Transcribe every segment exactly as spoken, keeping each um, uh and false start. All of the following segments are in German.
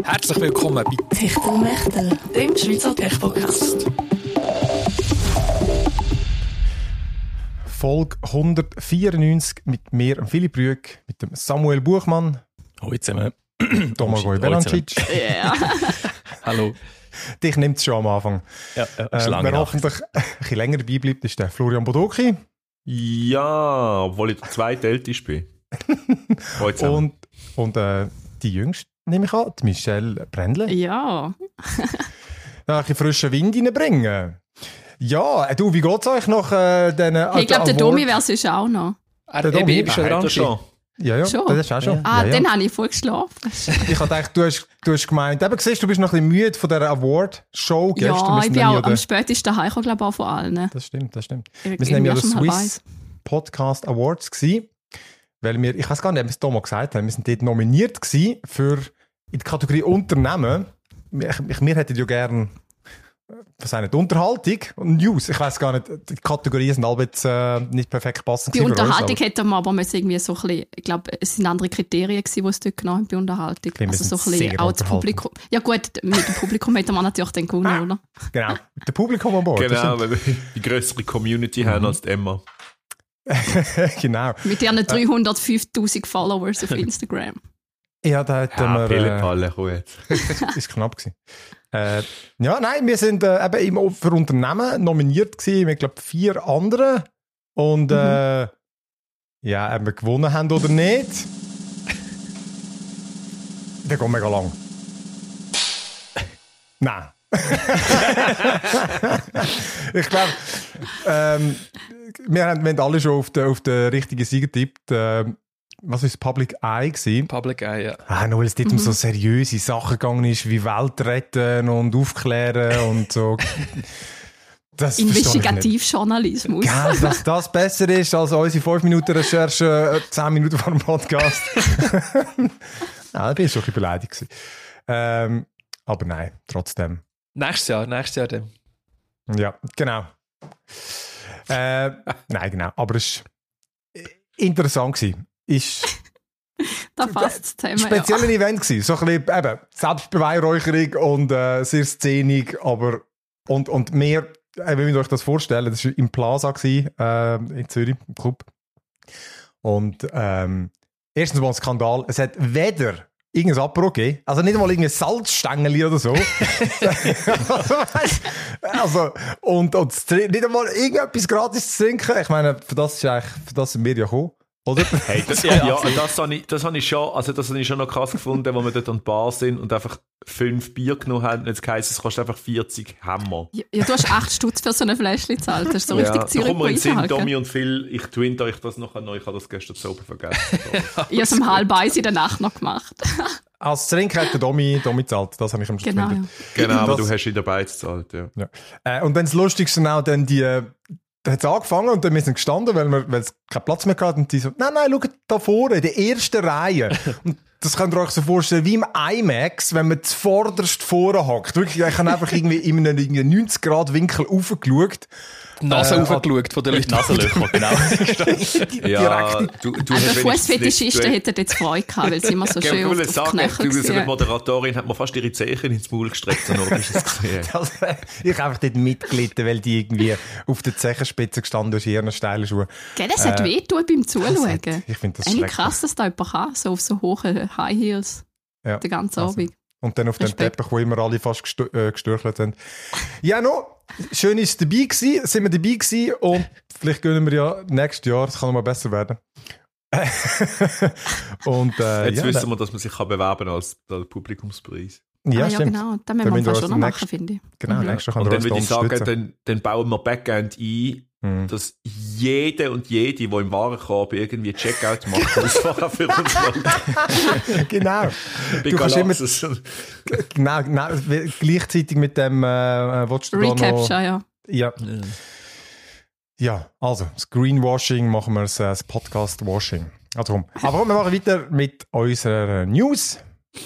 Herzlich willkommen bei Techtelmechtel, dem Schweizer Tech-Podcast. Folge hundertvierundneunzig mit mir, Philipp Rüegg, mit dem Samuel Buchmann. Hallo zusammen. Domagoj Belancic. Ja. Hallo. Dich nimmt es schon am Anfang. Ja, ja, äh, wer hoffentlich ein bisschen länger dabei bleibt, ist der Florian Bodoki. Ja, obwohl ich der zweitälteste bin. und und äh, die Jüngste, nehme ich an, die Michelle Brändle. Ja. Ja, ein bisschen frischen Wind reinbringen. Ja, du, wie geht es euch nach äh, diesen Hey, ich glaube, der Domi wäre sonst auch noch. Ah, der Domi ist schon dran. Schon. Ja, ja, schon? das ist auch schon. Ja. Ah, ja, ja. dann habe ich voll geschlafen. Ich habe gedacht, du hast, du hast gemeint, eben siehst, du bist noch ein bisschen müde von dieser Award-Show gestern. Ja, Wir ich sind bin nämlich auch an am spätesten heimgekommen, glaube ich, auch von allen. Das stimmt, das stimmt. Ich Wir sind nämlich an den irgendwie Swiss schon Podcast Awards gewesen, weil wir, ich weiß gar nicht, ob wir es Thomas gesagt haben, wir sind dort nominiert gewesen für in der Kategorie Unternehmen. Ich, ich, wir hätten ja gerne was eine Unterhaltung und News. Ich weiß gar nicht, die Kategorien sind alle jetzt äh, nicht perfekt passend. Bei Unterhaltung uns, hätten wir aber müssen irgendwie so ein bisschen, ich glaube, es sind andere Kriterien gewesen, die es dort genommen haben bei Unterhaltung. Wir Also so ein sind bisschen sehr auch das Publikum. Ja gut, mit dem Publikum hätten wir natürlich den gewonnen, oder? Genau, der Publikum an Bord. Genau, weil wir die grössere Community mhm. haben als die Emma. Genau. Mit ihren dreihundertfünftausend Followers auf Instagram. Ja, da hätten ja, wir... Pillepalle, komm jetzt. Ist knapp gewesen. Äh, ja, nein, wir sind äh, eben im, für Unternehmen nominiert gewesen, mit, glaube vier anderen. Und äh, mhm. ja, ob wir gewonnen haben oder nicht, der geht mega lang. Nein. Ich glaube, ähm, wir, haben, wir haben alle schon auf den, auf den richtigen Sieger getippt. Äh, was war das? Public Eye gewesen? Public Eye, ja. Ah, nur weil es dort Mhm. um so seriöse Sachen gegangen ist, wie Welt retten und aufklären und so. Das Investigativjournalismus. Ja, dass das besser ist als unsere fünf Minuten Recherche, zehn Minuten vor dem Podcast. Ja, da bin ich schon ein bisschen beleidigt. Ähm, aber nein, trotzdem. Nächstes Jahr, nächstes Jahr dann. Ja, genau. Äh, nein, genau. Aber es war interessant gewesen. Ist Da fasst das Thema, speziell ein ja. Event gewesen. So ein bisschen eben Selbstbeweihräucherung und äh, sehr szenig, aber und, und mehr, äh, wenn ihr euch das vorstellen, das war im Plaza gewesen, äh, in Zürich, im Club. Und ähm, erstens mal ein Skandal, es hat weder irgendein Apero gegeben, also nicht einmal irgendein Salzstängeli oder so. Also, und, und nicht einmal irgendetwas gratis zu trinken. Ich meine, für das, ist eigentlich, für das sind wir ja gekommen. Oder? Hey, das, ja, ja, das habe ich, das habe ich schon, also das habe ich schon noch krass gefunden, wo wir dort an der Bar sind und einfach fünf Bier genommen haben und jetzt heisst es kostet einfach vierzig Hammer. Ja, ja, du hast acht Stutz für so eine Fläschchen gezahlt. Das ist so Ja, richtig da Zürich kommen wir in den Sinn, Preise. Tommy und Phil, ich twinte euch das noch an, ich habe das gestern so vergessen. Ich habe es um halb eins in der Nacht noch gemacht. Als Trink hat der Domi, Domi gezahlt, das habe ich am Schluss Genau, gefunden. ja. Genau, aber Das- du hast ihn dabei gezahlt, ja. Ja. Äh, und dann das Lustigste auch dann die, äh, da hat es angefangen und dann wir sind gestanden, weil wir, weil es keinen Platz mehr hatten und die so, nein, nein, schaut da vorne, in der ersten Reihe. Und das könnt ihr euch so vorstellen, wie im IMAX, wenn man zuvorderst vorne hockt. Wirklich, ich habe einfach irgendwie in einem neunzig Grad Winkel raufgeschaut. Die Nase Äh, aufgeschaut von den Leuten. Nasenlöcher, genau. Ja, du, du Also hast Fußfetischisten wenigstens hätten jetzt Freude gehabt, weil sie immer so nicht- schön Ich auf, wollte auf die sagen, Knöchel du, so eine gesehen. Moderatorin hat mir fast ihre Zehen ins Maul gestreckt, so noch ist es gesehen. Also, ich habe einfach dort mitgelitten, weil die irgendwie auf der Zechenspitze gestanden ist, in ihren steilen Schuhen. Gell, das hat Äh, wehtun beim Zuschauen. das hat- ich finde das Eigentlich schrecklich. krass, dass da jemand kann, so auf so hohen High Heels Ja. den ganzen Also, Abend. Und dann auf dem Respekt. Teppich, wo immer alle fast gestö- äh, gestürchelt haben. Ja, no, schön ist es dabei gewesen, sind wir dabei gewesen und vielleicht gönnen wir ja nächstes Jahr, das kann noch mal besser werden. Und, äh, Jetzt ja, wissen wir, dass man sich kann bewerben als, als Publikumspreis. Ja, ah, ja, stimmt. genau. Das Dann müssen wir müsst ihr fast uns schon noch nächst- machen, finde ich. Genau, Mhm. nächstes Jahr kann Und er dann uns würde ich sagen, unterstützen. dann, dann bauen wir Backend ein, Mhm. dass jede und jede, die im Warenkorb irgendwie Checkout macht, das vorher für uns macht. Genau. Bei Du kannst immer, Galaxus. genau, genau, gleichzeitig mit dem, äh, willst du da noch... Recapture, ja. Ja. Ja, also, das Greenwashing machen wir das, äh, das Podcast-Washing. Also komm. Aber komm, wir machen weiter mit unserer News.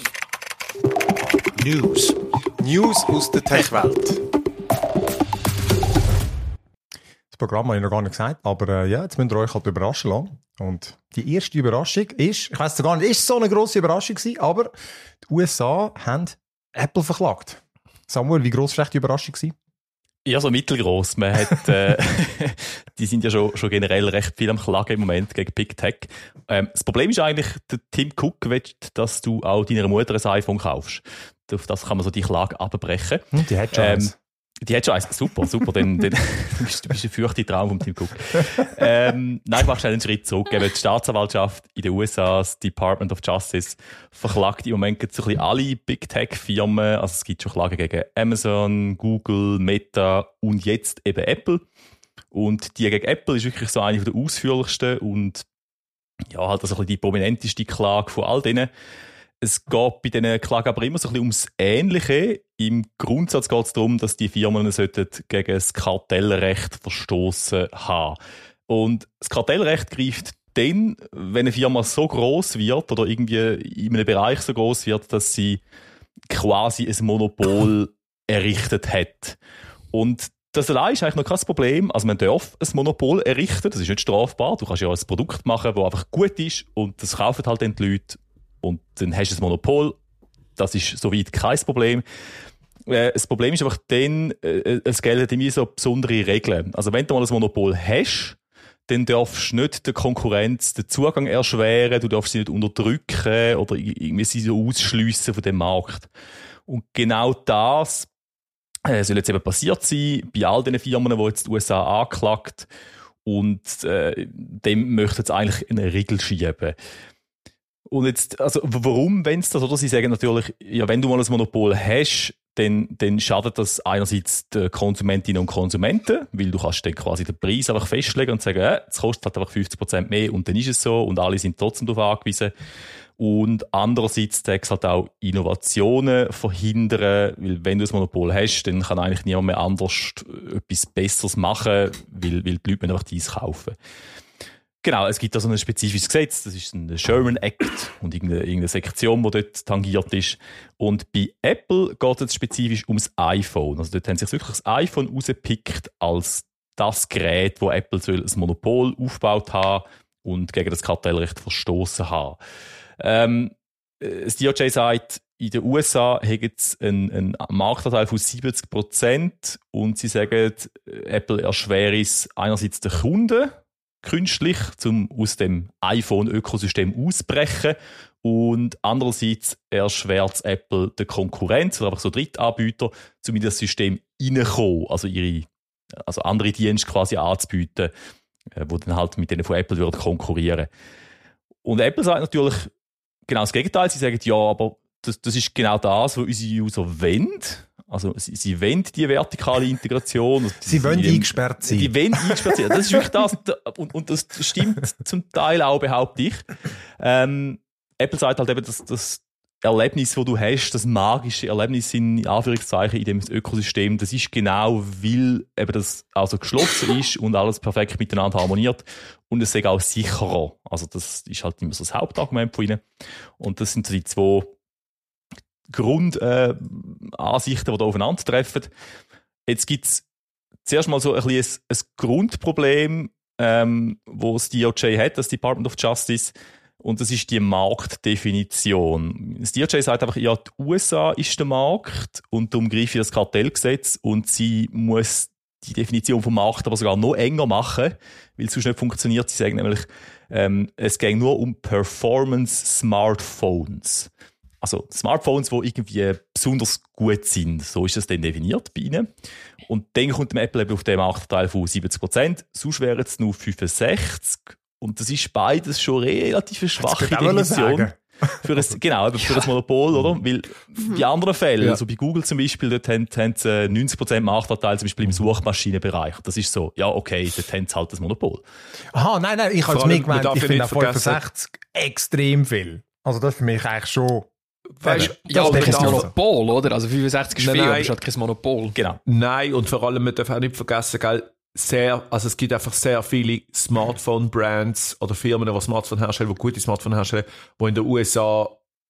News. News aus der Tech-Welt. Das Programm habe ich noch gar nicht gesagt, aber äh, ja, jetzt müsst ihr euch halt überraschen lassen. Und die erste Überraschung ist, ich weiss gar nicht, ist so eine grosse Überraschung gewesen, aber die U S A haben Apple verklagt. Samuel, wie gross war die Überraschung gewesen? Ja, so mittelgroß. Man hat, äh, die sind ja schon, schon generell recht viel am Klagen im Moment gegen Big Tech. Ähm, das Problem ist eigentlich, der Tim Cook will, dass du auch deiner Mutter ein iPhone kaufst. Auf das kann man so die Klage abbrechen. Hm, die hat schon ähm, eins. Die hat schon eins. Super, super. Dann, dann bist du bist ein fürchte Traum vom Tim Cook. ähm, nein, ich mache schnell einen Schritt zurück. Eben die Staatsanwaltschaft in den U S A, das Department of Justice, verklagt im Moment so ein bisschen alle Big Tech-Firmen. Also es gibt schon Klagen gegen Amazon, Google, Meta und jetzt eben Apple. Und die gegen Apple ist wirklich so eine der ausführlichsten und ja, halt also ein bisschen die prominenteste Klage von all denen. Es geht bei diesen Klagen aber immer so ein bisschen ums Ähnliche. Im Grundsatz geht es darum, dass die Firmen sollten gegen das Kartellrecht verstoßen haben. Und das Kartellrecht greift dann, wenn eine Firma so gross wird oder irgendwie in einem Bereich so gross wird, dass sie quasi ein Monopol errichtet hat. Und das allein ist eigentlich noch kein Problem. Also man darf ein Monopol errichten, das ist nicht strafbar. Du kannst ja ein Produkt machen, das einfach gut ist und das kaufen halt dann die Leute. Und dann hast du ein Monopol. Das ist soweit kein Problem. Äh, das Problem ist einfach dann, äh, es gelten irgendwie so besondere Regeln. Also wenn du mal ein Monopol hast, dann darfst du nicht der Konkurrenz den Zugang erschweren, du darfst sie nicht unterdrücken oder irgendwie sie so ausschliessen von dem Markt. Und genau das äh, soll jetzt eben passiert sein bei all den Firmen, die jetzt die U S A anklagt. Und äh, dem möchten sie eigentlich eine Regel schieben. Und jetzt, also, warum, wenn es das, oder? Sie sagen natürlich, ja, wenn du mal ein Monopol hast, dann, dann schadet das einerseits den Konsumentinnen und Konsumenten, weil du kannst dann quasi den Preis einfach festlegen und sagen, äh, es kostet halt einfach fünfzig Prozent mehr und dann ist es so und alle sind trotzdem darauf angewiesen. Und andererseits zeigt es halt auch Innovationen verhindern, weil wenn du ein Monopol hast, dann kann eigentlich niemand mehr anders etwas Besseres machen, weil, weil die Leute einfach dies kaufen. Genau, es gibt also ein spezifisches Gesetz, das ist ein Sherman Act und irgendeine, irgendeine Sektion, die dort tangiert ist. Und bei Apple geht es spezifisch ums iPhone. Also dort haben sie sich wirklich das iPhone rausgepickt als das Gerät, wo Apple soll ein Monopol aufgebaut haben und gegen das Kartellrecht verstoßen haben. Ähm, das D O J sagt, in den U S A haben sie einen, einen Marktanteil von siebzig Prozent und sie sagen, Apple erschwere es einerseits den Kunden, künstlich, um aus dem iPhone-Ökosystem auszubrechen. Und andererseits erschwert Apple der Konkurrenz oder einfach so Drittanbieter, um in das System reinzukommen, also ihre, also andere Dienste quasi anzubieten, die dann halt mit denen von Apple würden konkurrieren. Und Apple sagt natürlich genau das Gegenteil. Sie sagen, ja, aber das, das ist genau das, was unsere User wollen. Also, sie, sie wollen die vertikale Integration. Sie, sie wollen eingesperrt sein. Sie wollen eingesperrt sein. Das ist wirklich das. Und, und das stimmt zum Teil auch, behaupte ich. Ähm, Apple sagt halt eben, dass das Erlebnis, das du hast, das magische Erlebnis in Anführungszeichen in dem Ökosystem, das ist genau, weil eben das also geschlossen ist und alles perfekt miteinander harmoniert. Und es ist auch sicherer. Also, das ist halt immer so das Hauptargument von ihnen. Und das sind so die zwei Grundansichten, äh, die da aufeinandertreffen. Jetzt gibt es zuerst mal so ein, bisschen ein, ein Grundproblem, ähm, wo das D O J hat, das Department of Justice, und das ist die Marktdefinition. Das D O J sagt einfach, ja, die U S A ist der Markt und darum greife ich das Kartellgesetz und sie muss die Definition vom Markt aber sogar noch enger machen, weil es sonst nicht funktioniert. Sie sagen nämlich, ähm, es geht nur um Performance-Smartphones. Also Smartphones, die irgendwie besonders gut sind. So ist das dann definiert bei ihnen. Und dann kommt dem Apple eben auf den Marktanteil von siebzig Prozent. Sonst wären es nur fünfundsechzig. Und das ist beides schon relativ eine schwache Definition. Für ein, genau, ja. für das Monopol, oder? Weil mhm. bei anderen Fällen, ja. also bei Google zum Beispiel, dort haben, haben sie neunzig Prozent Marktanteil, zum Beispiel im Suchmaschinenbereich. Das ist so, ja, okay, dort haben sie halt das Monopol. Aha, nein, nein, ich habe es mir gemeint, ich finde auch fünfundsechzig extrem viel. Also das ist für mich eigentlich schon... Weißt, ja, aber kein Monopol, oder? Also fünfundsechzig ist viel, aber es hat kein Monopol. Genau. Nein, und vor allem, man darf auch nicht vergessen, gell, sehr, also es gibt einfach sehr viele Smartphone-Brands oder Firmen, die Smartphone herstellen, die gute Smartphone herstellen, die in den U S A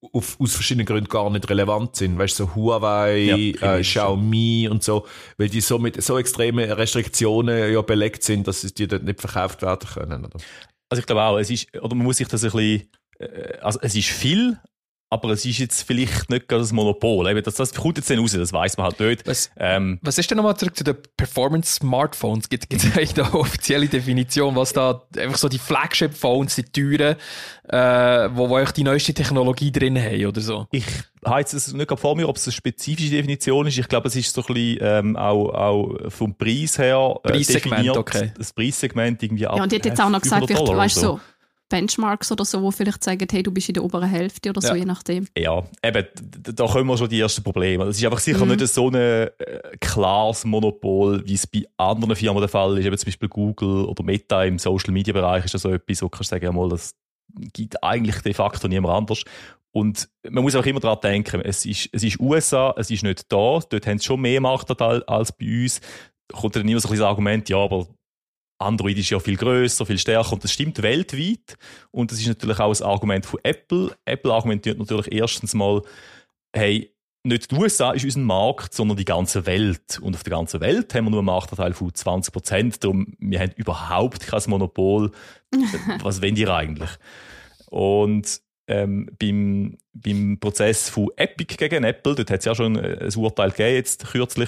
auf, aus verschiedenen Gründen gar nicht relevant sind. Weißt du, so Huawei, ja, äh, Xiaomi und so, weil die so mit so extremen Restriktionen ja belegt sind, dass die dort nicht verkauft werden können. Oder? Also ich glaube auch, es ist, oder man muss sich das ein bisschen, äh, also es ist viel, aber es ist jetzt vielleicht nicht gerade das Monopol. Eben, das, das kommt jetzt dann raus, das weiss man halt nicht. Was, ähm, was ist denn nochmal zurück zu den Performance-Smartphones? Gibt es eigentlich eine offizielle Definition, was da einfach so die Flagship-Phones, die teuren, äh, wo, wo die neueste Technologie drin haben oder so? Ich habe jetzt nicht gerade vor mir, ob es eine spezifische Definition ist. Ich glaube, es ist so ein bisschen ähm, auch, auch vom Preis her äh, Preissegment, definiert. Okay. Das Preissegment irgendwie ab. Ja, und die hat jetzt auch noch gesagt, vielleicht, Dollar weißt du, so. so Benchmarks oder so, wo vielleicht sagen, hey, du bist in der oberen Hälfte oder so, Ja. je nachdem. Ja, eben, da kommen wir schon die ersten Probleme. Es ist einfach sicher Mhm. nicht so ein äh, klares Monopol, wie es bei anderen Firmen der Fall ist. Eben zum Beispiel Google oder Meta im Social-Media-Bereich ist ja so etwas, wo du kannst sagen, ja mal, das gibt eigentlich de facto niemand anders. Und man muss auch immer daran denken, es ist, es ist U S A, es ist nicht da, dort haben sie schon mehr Marktanteil als bei uns. Da kommt dann immer so ein bisschen das Argument, ja, aber Android ist ja viel grösser, viel stärker und das stimmt weltweit. Und das ist natürlich auch ein Argument von Apple. Apple argumentiert natürlich erstens mal, hey, nicht die U S A ist unser Markt, sondern die ganze Welt. Und auf der ganzen Welt haben wir nur einen Marktanteil von zwanzig Prozent. Darum, wir haben überhaupt kein Monopol. Was wollen die eigentlich? Und ähm, beim, beim Prozess von Epic gegen Apple, dort hat es ja schon ein, ein Urteil gegeben, jetzt kürzlich,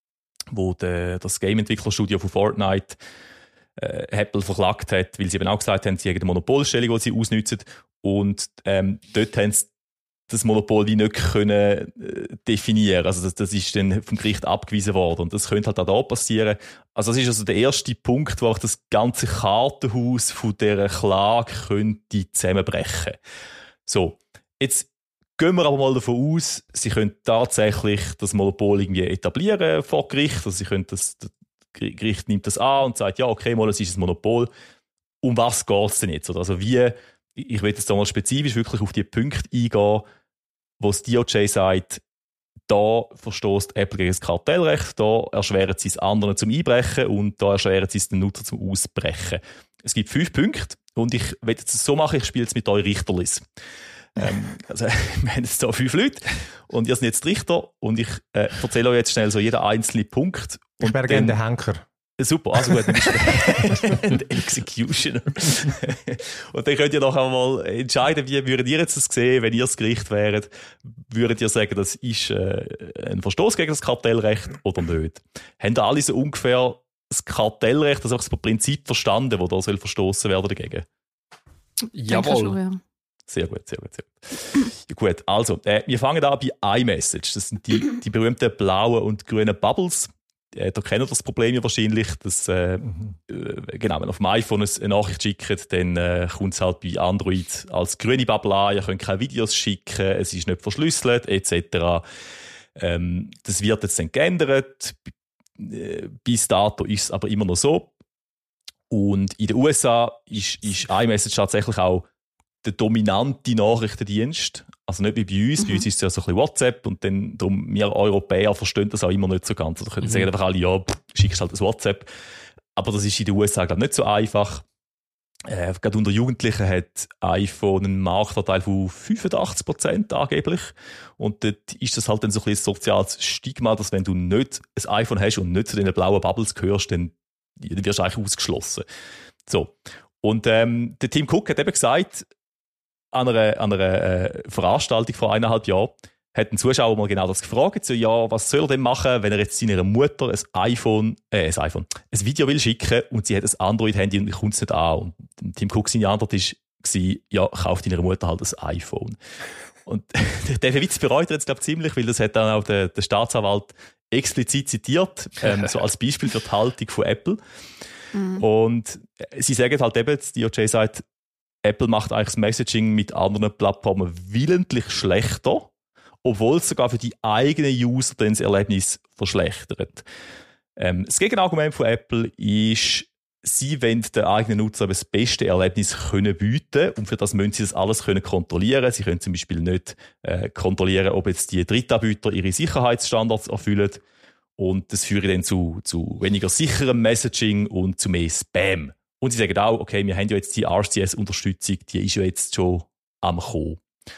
wo de, das Game-Entwicklerstudio von Fortnite äh, Apple verklagt hat, weil sie eben auch gesagt haben, sie haben eine Monopolstellung, die sie ausnutzen. Und ähm, dort haben sie das Monopol wie nicht können äh, definieren. Also das, das ist dann vom Gericht abgewiesen worden. Und das könnte halt auch da passieren. Also das ist also der erste Punkt, wo auch das ganze Kartenhaus von dieser Klage könnte zusammenbrechen. So, jetzt gehen wir aber mal davon aus, sie können tatsächlich das Monopol irgendwie etablieren vor Gericht. Also sie können das, das Gericht nimmt das an und sagt, ja, okay, mal, es ist ein Monopol. Um was geht es denn jetzt? Also wie, ich will jetzt da mal spezifisch wirklich auf die Punkte eingehen, wo das D O J sagt, da verstößt Apple gegen das Kartellrecht, da erschweren sie es anderen zum Einbrechen und da erschweren sie es den Nutzer zum Ausbrechen. Es gibt fünf Punkte und ich will jetzt so machen, ich spiele jetzt mit euch Richterlis. ähm, also, wir haben jetzt hier fünf Leute und ihr seid jetzt Richter und ich äh, erzähle euch jetzt schnell so jeden einzelnen Punkt. Und ich wäre gerne der Henker. Super, also gut, dann bist du ein Executioner. Und dann könnt ihr nachher mal entscheiden, wie würdet ihr jetzt das sehen, wenn ihr das Gericht wäret. Würdet ihr sagen, das ist äh, ein Verstoß gegen das Kartellrecht oder nicht? Haben da alle so ungefähr das Kartellrecht, also das Prinzip verstanden, wo da soll verstoßen werden dagegen? Jawohl. Schon, ja. Sehr gut, sehr gut, sehr gut. Ja, gut, also, äh, wir fangen an bei iMessage. Das sind die, die berühmten blauen und grünen Bubbles. Äh, da kennen das Problem ja wahrscheinlich, dass, äh, mhm. äh, genau, wenn auf dem iPhone eine Nachricht schickt, dann äh, kommt es halt bei Android als grüne Bubble an, ihr könnt keine Videos schicken, es ist nicht verschlüsselt, et cetera. Ähm, das wird jetzt dann geändert. Äh, bis dato ist es aber immer noch so. Und in den U S A ist, ist iMessage tatsächlich auch der dominante Nachrichtendienst. Also nicht wie bei uns. Mhm. Bei uns ist es ja so ein bisschen WhatsApp und dann, darum, wir Europäer verstehen das auch immer nicht so ganz. Da können mhm. sagen einfach alle, ja, pff, schickst halt das WhatsApp. Aber das ist in den U S A, glaube ich, nicht so einfach. Äh, gerade unter Jugendlichen hat iPhone einen Marktanteil von fünfundachtzig Prozent angeblich. Und dort ist das halt dann so ein bisschen ein soziales Stigma, dass wenn du nicht ein iPhone hast und nicht zu den blauen Bubbles gehörst, dann, dann wirst du eigentlich ausgeschlossen. So. Und ähm, der Tim Cook hat eben gesagt, an einer, an einer äh, Veranstaltung vor eineinhalb Jahren, hat ein Zuschauer mal genau das gefragt, so, ja, was soll er denn machen, wenn er jetzt seiner Mutter ein iPhone, äh, ein iPhone, ein Video will schicken und sie hat ein Android-Handy und kommt es nicht an. Und Tim Cook seine Antwort war, ja, kauf deiner Mutter halt ein iPhone. Und der Witz bereut er jetzt, glaube ich, ziemlich, weil das hat dann auch der, der Staatsanwalt explizit zitiert, ähm, so als Beispiel für die Haltung von Apple. Mhm. Und sie sagen halt eben, die D O J sagt, Apple macht eigentlich das Messaging mit anderen Plattformen willentlich schlechter, obwohl es sogar für die eigenen User dann das Erlebnis verschlechtert. Ähm, das Gegenargument von Apple ist, sie wollen den eigenen Nutzer das beste Erlebnis können bieten und für das müssen sie das alles können kontrollieren. Sie können zum Beispiel nicht äh, kontrollieren, ob jetzt die Drittanbieter ihre Sicherheitsstandards erfüllen und das führt dann zu, zu weniger sicherem Messaging und zu mehr Spam. Und sie sagen auch, okay, wir haben ja jetzt die R C S-Unterstützung, die ist ja jetzt schon am Kommen.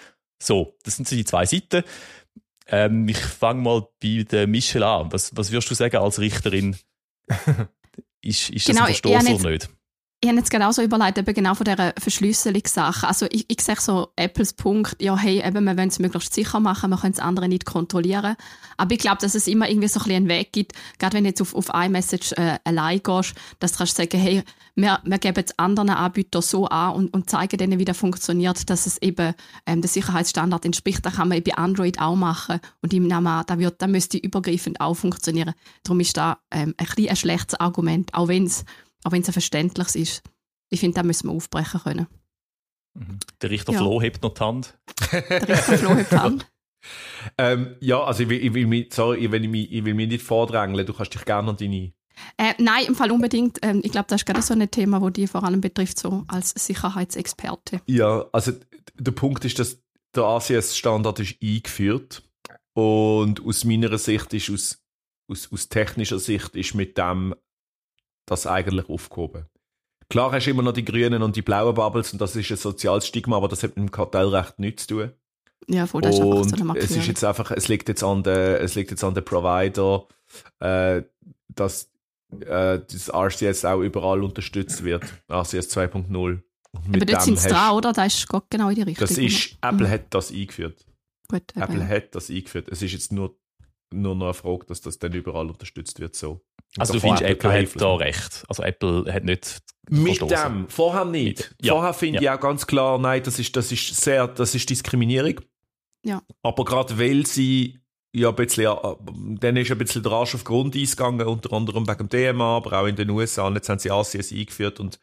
So, das sind so die zwei Seiten. Ähm, ich fange mal bei der Michelle an. Was, was würdest du sagen als Richterin? ist ist Genau, das ein Verstoß oder nicht? Ich habe jetzt genau so überlegt, eben genau von dieser Verschlüsselungssache. Also ich, ich sehe so Apples Punkt, ja hey, eben, wir wollen es möglichst sicher machen, wir können es andere nicht kontrollieren. Aber ich glaube, dass es immer irgendwie so ein bisschen einen Weg gibt, gerade wenn du jetzt auf, auf iMessage äh, allein gehst, dass du kannst sagen, hey, wir, wir geben es anderen Anbietern so an und, und zeigen denen, wie das funktioniert, dass es eben ähm, der Sicherheitsstandard entspricht. Das kann man bei Android auch machen. Und ich nehme an, das, wird, das müsste übergreifend auch funktionieren. Darum ist das ähm, ein bisschen ein schlechtes Argument, auch wenn es Auch wenn es ein verständliches ist. Ich finde, da müssen wir aufbrechen können. Der Richter Ja. Flo hebt noch die Hand. Der Richter Flo hebt die Hand. ähm, ja, also ich will, ich will mich, sorry, wenn ich mich, ich will mich nicht vordrängeln, du kannst dich gerne an deine... Äh, nein, im Fall unbedingt. Ähm, ich glaube, das ist gerade so ein Thema, das die vor allem betrifft, so als Sicherheitsexperte. Ja, also der Punkt ist, dass der A C S-Standard ist eingeführt und aus meiner Sicht ist, aus, aus, aus technischer Sicht ist mit dem das eigentlich aufgehoben. Klar hast du immer noch die grünen und die blauen Bubbles und das ist ein soziales Stigma, aber das hat mit dem Kartellrecht nichts zu tun. Ja, voll, das ist einfach so eine Und Markierung. es ist jetzt einfach, es liegt jetzt an der, es liegt jetzt an der Provider, äh, dass äh, das R C S auch überall unterstützt wird. R C S zwei Punkt null. Aber dort sind sie dran, oder? Das ist Gott genau in die Richtung. Das ist, Apple hat das eingeführt. Gut, eben, Apple ja. hat das eingeführt. Es ist jetzt nur, nur noch eine Frage, dass das dann überall unterstützt wird. So. Also du Davon findest, Apple keinen hat da recht. Also Apple hat nicht Mit verstoßen. dem, vorher nicht. Mit- ja, Vorher finde ja. ich auch ganz klar, nein, das ist, das ist sehr, das ist Diskriminierung. Ja. Aber gerade weil sie ja ein bisschen, äh, dann ist ein bisschen der Arsch auf Grund eingegangen, unter anderem wegen dem D M A, aber auch in den U S A. Und jetzt haben sie A C S eingeführt und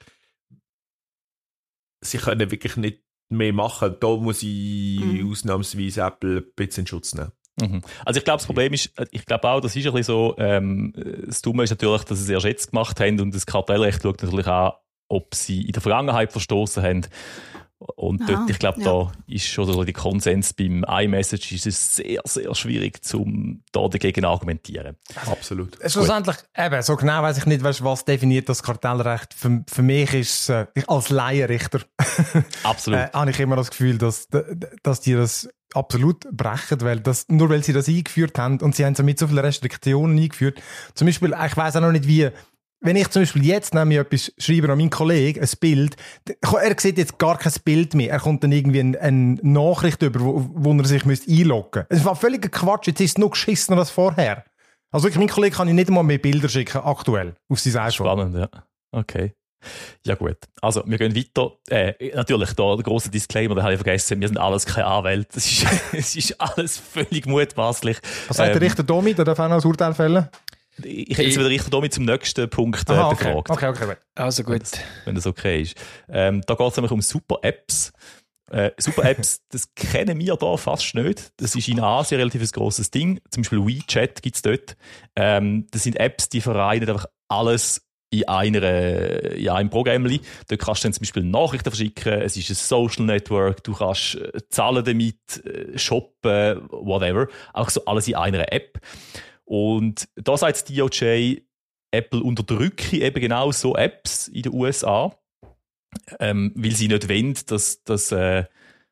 sie können wirklich nicht mehr machen. Da muss ich Mhm. ausnahmsweise Apple ein bisschen in Schutz nehmen. Mhm. Also ich glaube, das Problem ist, ich glaube auch, das ist ein bisschen so, ähm, das Dumme ist natürlich, dass sie es erst jetzt gemacht haben und das Kartellrecht schaut natürlich an, ob sie in der Vergangenheit verstoßen haben. Und Aha, dort, ich glaube, ja. da ist schon so der Konsens beim iMessage, ist es sehr, sehr schwierig, zum da dagegen argumentieren. Absolut. Schlussendlich, eben, so genau weiss ich nicht, weißt, was definiert das Kartellrecht. Für, für mich ist es, äh, ich als Laienrichter, Absolut. äh, habe ich immer das Gefühl, dass, dass die das absolut brechen, weil das, nur weil sie das eingeführt haben und sie haben so mit so vielen Restriktionen eingeführt. Zum Beispiel, ich weiss auch noch nicht wie, wenn ich zum Beispiel jetzt nämlich etwas schreibe an meinen Kollegen, ein Bild, er sieht jetzt gar kein Bild mehr. Er kommt dann irgendwie eine, eine Nachricht über, wo, wo er sich müsste einloggen müsste. Es war völliger Quatsch. Jetzt ist es noch geschissener als vorher. Also wirklich, mein Kollege kann ich nicht einmal mehr Bilder schicken, aktuell, auf sein iPhone. Spannend, ja. Okay. Ja gut, also wir gehen weiter. Äh, natürlich, da der grosse Disclaimer, den habe ich vergessen, wir sind alles keine Anwälte. Es ist, es ist alles völlig mutmaßlich. Was sagt der Ähm, Richter Domi? Der darf auch noch ein Urteil fällen? Ich hätte jetzt wieder Richter damit zum nächsten Punkt äh, Aha, okay. befragt. okay, okay, gut. Also gut. Wenn das okay ist. Ähm, da geht es nämlich um Super-Apps. Äh, Super-Apps, das kennen wir da fast nicht. Das ist in Asien relativ ein grosses Ding. Zum Beispiel WeChat gibt es dort. Ähm, das sind Apps, die vereinen einfach alles in, einer, in einem Programmli. Dort kannst du dann zum Beispiel Nachrichten verschicken. Es ist ein Social Network. Du kannst äh, zahlen damit, äh, shoppen, whatever. Auch so alles in einer App. Und da sagt das D O J, Apple unterdrücke eben genau so Apps in den U S A, ähm, weil sie nicht wollen, dass, dass, äh,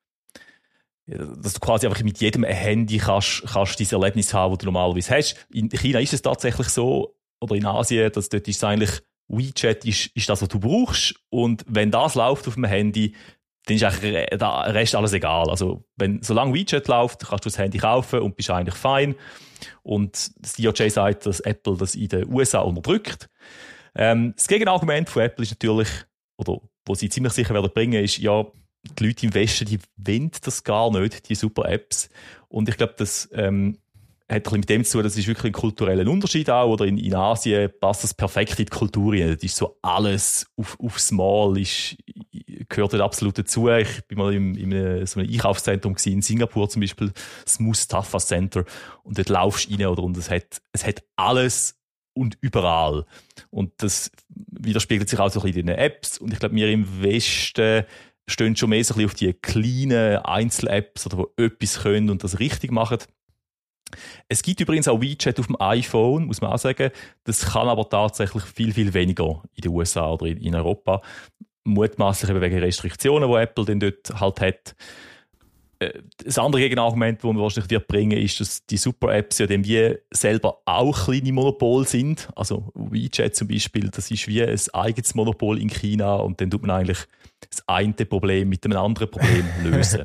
dass du quasi einfach mit jedem Handy kannst, kannst dieses Erlebnis haben, das du normalerweise hast. In China ist es tatsächlich so, oder in Asien, dass dort ist es eigentlich, WeChat ist, ist das, was du brauchst. Und wenn das läuft auf dem Handy, dann ist eigentlich der Rest alles egal. Also, wenn, solange WeChat läuft, kannst du das Handy kaufen und bist eigentlich fein. Und das D O J sagt, dass Apple das in den U S A unterdrückt. Ähm, das Gegenargument von Apple ist natürlich, oder wo sie ziemlich sicher werden bringen, ist, ja, die Leute im Westen, die wollen das gar nicht, die super Apps. Und ich glaube, das ähm, hat ein bisschen mit dem zu tun, das ist wirklich ein kultureller Unterschied auch, oder in, in Asien passt das perfekt in die Kultur rein. Das ist so alles auf, aufs Mal, ist, gehört dort absolut dazu. Ich bin mal im, in einem, so einem Einkaufszentrum gewesen, in Singapur zum Beispiel, das Mustafa Center, und dort laufst du rein, oder, und es hat, es hat alles und überall. Und das widerspiegelt sich auch so ein bisschen in den Apps, und ich glaube, wir im Westen stehen schon mehr so ein bisschen auf die kleinen Einzel-Apps, oder wo etwas können und das richtig machen. Es gibt übrigens auch WeChat auf dem iPhone, muss man auch sagen. Das kann aber tatsächlich viel, viel weniger in den U S A oder in Europa. Mutmaßlich eben wegen Restriktionen, die Apple dann dort halt hat. das andere Gegenargument, das man wahrscheinlich wird bringen, ist, dass die Super-Apps ja dem wie selber auch kleine Monopole sind. Also WeChat zum Beispiel, das ist wie ein eigenes Monopol in China und dann tut man eigentlich das eine Problem mit einem anderen Problem lösen.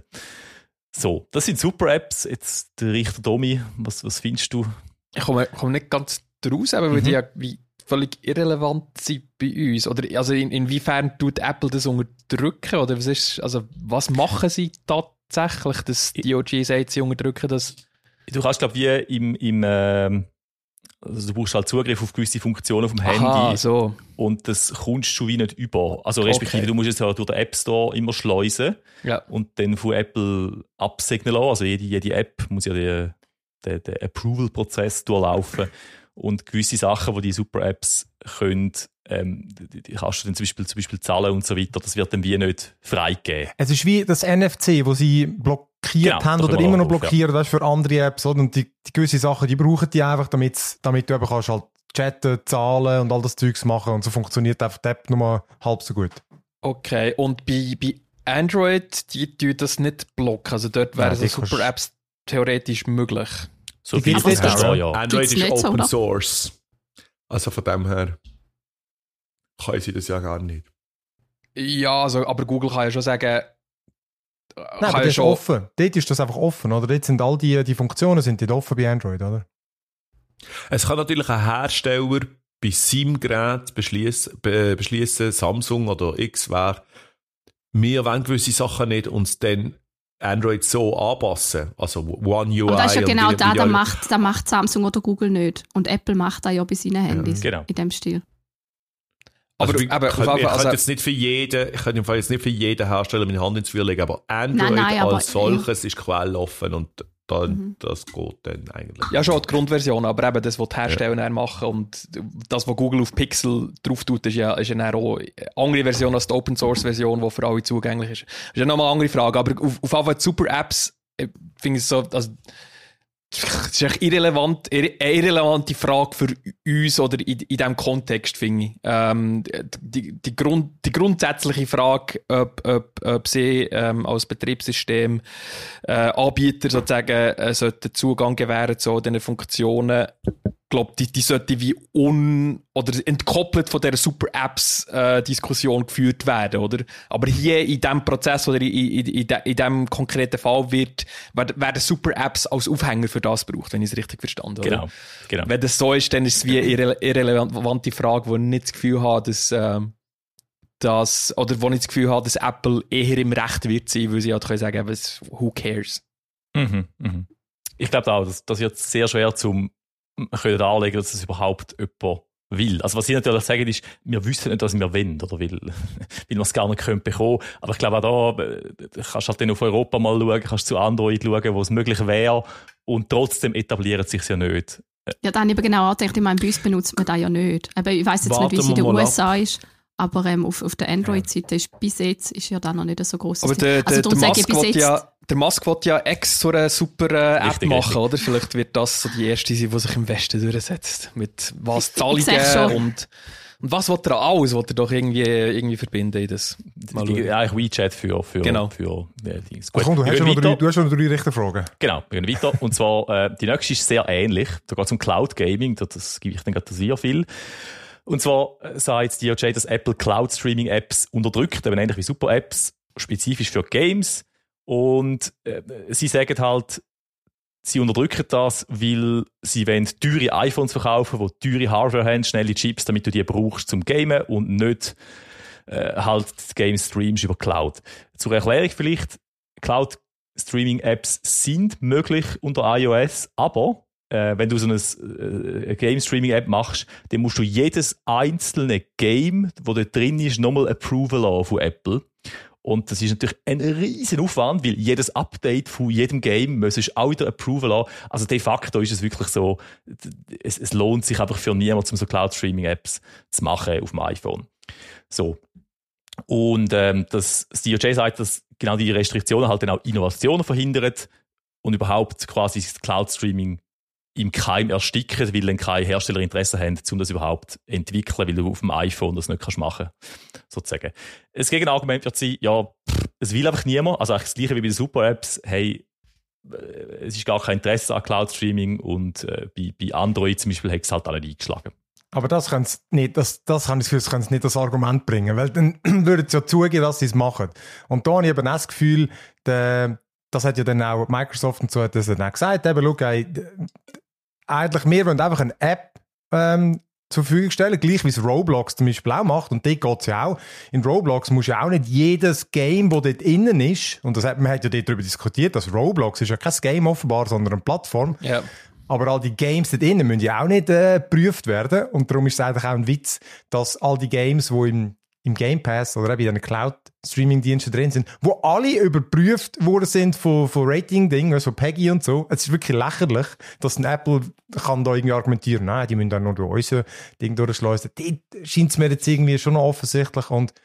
So, das sind Super-Apps. Jetzt der Richter Domi, was, was findest du? Ich komme, komme nicht ganz draus, aber mhm. weil die ja wie völlig irrelevant sind bei uns. Oder also in, inwiefern tut Apple das unterdrücken? Oder was ist, also was machen sie tatsächlich, dass D O J sagt, sie unterdrücken das? Du kannst, glaube ich, wie im, im äh, also du brauchst halt Zugriff auf gewisse Funktionen vom Handy. Aha, so. Und das kommst du wie nicht über. Also respektive, okay. Du musst es ja durch den App Store immer schleusen ja. und dann von Apple absegnen lassen. Also jede, jede App muss ja den, den, den Approval-Prozess durchlaufen. Und gewisse Sachen, die die Super-Apps können, ähm, die, die kannst du dann zum Beispiel, zum Beispiel zahlen und so weiter, das wird dann wie nicht freigegeben. Es ist wie das N F C, das sie blockiert genau, haben oder immer noch blockieren, ja. Das ist für andere Apps. Oder? Und die, die gewisse Sachen, die brauchen die einfach, damit, damit du eben kannst halt chatten, zahlen und all das Zeugs machen. Und so funktioniert einfach die App nochmal halb so gut. Okay, und bei, bei Android, die tun das nicht blocken. Also dort wären so Super-Apps theoretisch möglich. So viel ist das ja, ja. Android ist Open Open so, Source. Also von dem her kann sie das ja gar nicht. Ja, also, aber Google kann ja schon sagen... Nein, aber das ja ist schon offen. Dort ist das einfach offen, oder? Dort sind all die, die Funktionen sind dort offen bei Android, oder? Es kann natürlich ein Hersteller bei seinem Gerät beschließen, be, beschließen Samsung oder X, wer wir wollen gewisse Sachen nicht und dann Android so anpassen, also One U I. Aber das ist ja genau und da, da macht, da macht Samsung oder Google nicht. Und Apple macht das ja bei seinen Handys, ja, genau. in dem Stil. Also, aber, ich aber, könnte, aber, ich also, könnte jetzt nicht für jeden, ich könnte im Fall jetzt nicht für jeden Hersteller meine Hand ins Feuer legen, aber Android nein, nein, aber, als solches ja. ist quelloffen und dann, mhm. das geht dann eigentlich. Ja, schon die Grundversion, aber eben das, was die Hersteller ja. machen und das, was Google auf Pixel drauf tut, ist ja, ist ja auch eine andere Version als die Open-Source-Version, die für alle zugänglich ist. Das ist ja nochmal eine andere Frage, aber auf, auf jeden Fall Super-Apps finde ich so, also das ist echt irrelevant, eine irrelevante Frage für uns oder in, in diesem Kontext, finde ich. Ähm, die, die, Grund, die grundsätzliche Frage, ob, ob, ob sie ähm, als Betriebssystem äh, Anbieter sozusagen äh, sollten Zugang gewähren zu diesen Funktionen, ich glaube, die, die sollte wie un- oder entkoppelt von dieser Super-Apps-Diskussion äh, geführt werden, oder? Aber hier in diesem Prozess oder in, in, in, in diesem konkreten Fall wird, werden Super-Apps als Aufhänger für das gebraucht, wenn ich es richtig verstanden habe. Genau, genau. Wenn das so ist, dann ist es wie eine irre- irrelevante Frage, wo ich nicht das Gefühl habe, dass, äh, dass oder wo ich das Gefühl habe, dass Apple eher im Recht wird sein, weil sie halt können sagen, who cares? Mhm, mhm. Ich glaube auch, das, das wird sehr schwer zum können darlegen, dass das überhaupt jemand will. Also was ich natürlich sagen ist, wir wissen nicht, was wir wollen, oder weil, weil wir es gar nicht können bekommen. Aber ich glaube auch da, kannst halt dann auf Europa mal schauen, kannst zu Android schauen, wo es möglich wäre und trotzdem etabliert es sich ja nicht. Ja, dann eben genau angedacht, ich meine, bei uns benutzt man das ja nicht. Aber ich weiss jetzt Warten nicht, wie es in den U S A ab. ist, aber ähm, auf, auf der Android-Seite ist bis jetzt ist ja da noch nicht so groß. Aber der, also, der, der Musk bis will jetzt, ja Der Musk will ja X so eine super äh, App richtig, machen, richtig. oder? Vielleicht wird das so die erste sein, die sich im Westen durchsetzt. Mit was Ich seh's Zahlungen schon. und, und was will er alles, will er doch irgendwie, irgendwie verbinden in das. Mal Die, schauen. eigentlich WeChat für, für, Genau. für äh, Dings. Also komm, du, wir hast gehen schon noch drei, weiter. du hast schon noch drei Richterfragen. Genau, wir gehen weiter. Und zwar, äh, die nächste ist sehr ähnlich. Da geht es um Cloud Gaming, das, das gebe ich dann gerade sehr viel. Und zwar äh, sagt D O J, dass Apple Cloud Streaming Apps unterdrückt, eben ähnlich wie Super Apps, spezifisch für Games. Und äh, sie sagen halt, sie unterdrücken das, weil sie wollen teure iPhones verkaufen, die teure Hardware haben, schnelle Chips, damit du die brauchst zum Gamen und nicht äh, halt die Games streamst über Cloud. Zur Erklärung vielleicht, Cloud Streaming Apps sind möglich unter iOS, aber äh, wenn du so eine, äh, eine Game Streaming App machst, dann musst du jedes einzelne Game, das da drin ist, nochmal Approval lassen von Apple. Und das ist natürlich ein riesen Aufwand, weil jedes Update von jedem Game müsstest du auch wieder Approval haben. Also de facto ist es wirklich so, es, es lohnt sich einfach für niemanden, um so Cloud-Streaming-Apps zu machen auf dem iPhone. So. Und ähm, das, das D O J sagt, dass genau die Restriktionen halt dann auch Innovationen verhindern und überhaupt quasi das Cloud-Streaming im Keim ersticken, weil dann keine Hersteller Interesse haben, um das überhaupt zu entwickeln, weil du auf dem iPhone das nicht kannst machen, sozusagen. Das Gegenargument wird sein, ja, es will einfach niemand, also eigentlich das Gleiche wie bei den Super-Apps, hey, es ist gar kein Interesse an Cloud-Streaming und äh, bei, bei Android zum Beispiel hat es halt alle eingeschlagen. Aber das können sie nicht, das, das kann ich für sie nicht das Argument bringen, weil dann würden sie ja zugeben, dass sie es machen. Und da habe ich eben auch das Gefühl, der, das hat ja dann auch Microsoft und so hat das dann auch gesagt, eben, schau, ey, eigentlich, wir wollen einfach eine App ähm, zur Verfügung stellen, gleich wie es Roblox zum Beispiel auch macht. Und dort geht es ja auch. In Roblox musst du ja auch nicht jedes Game, das dort innen ist, und das hat, man hat ja dort darüber diskutiert, dass Roblox ist ja kein Game offenbar, sondern eine Plattform. Ja. Aber all die Games dort innen müssen ja auch nicht äh, geprüft werden. Und darum ist es eigentlich auch ein Witz, dass all die Games, die im, im Game Pass oder eben in den Cloud-Streaming-Diensten drin sind, wo alle überprüft worden sind von, von Rating-Dingen, also Peggy und so. Es ist wirklich lächerlich, dass ein Apple kann da irgendwie argumentieren, nein, die müssen dann nur durch unser Ding durchschleusen. Die scheint es mir jetzt irgendwie schon noch offensichtlich. Und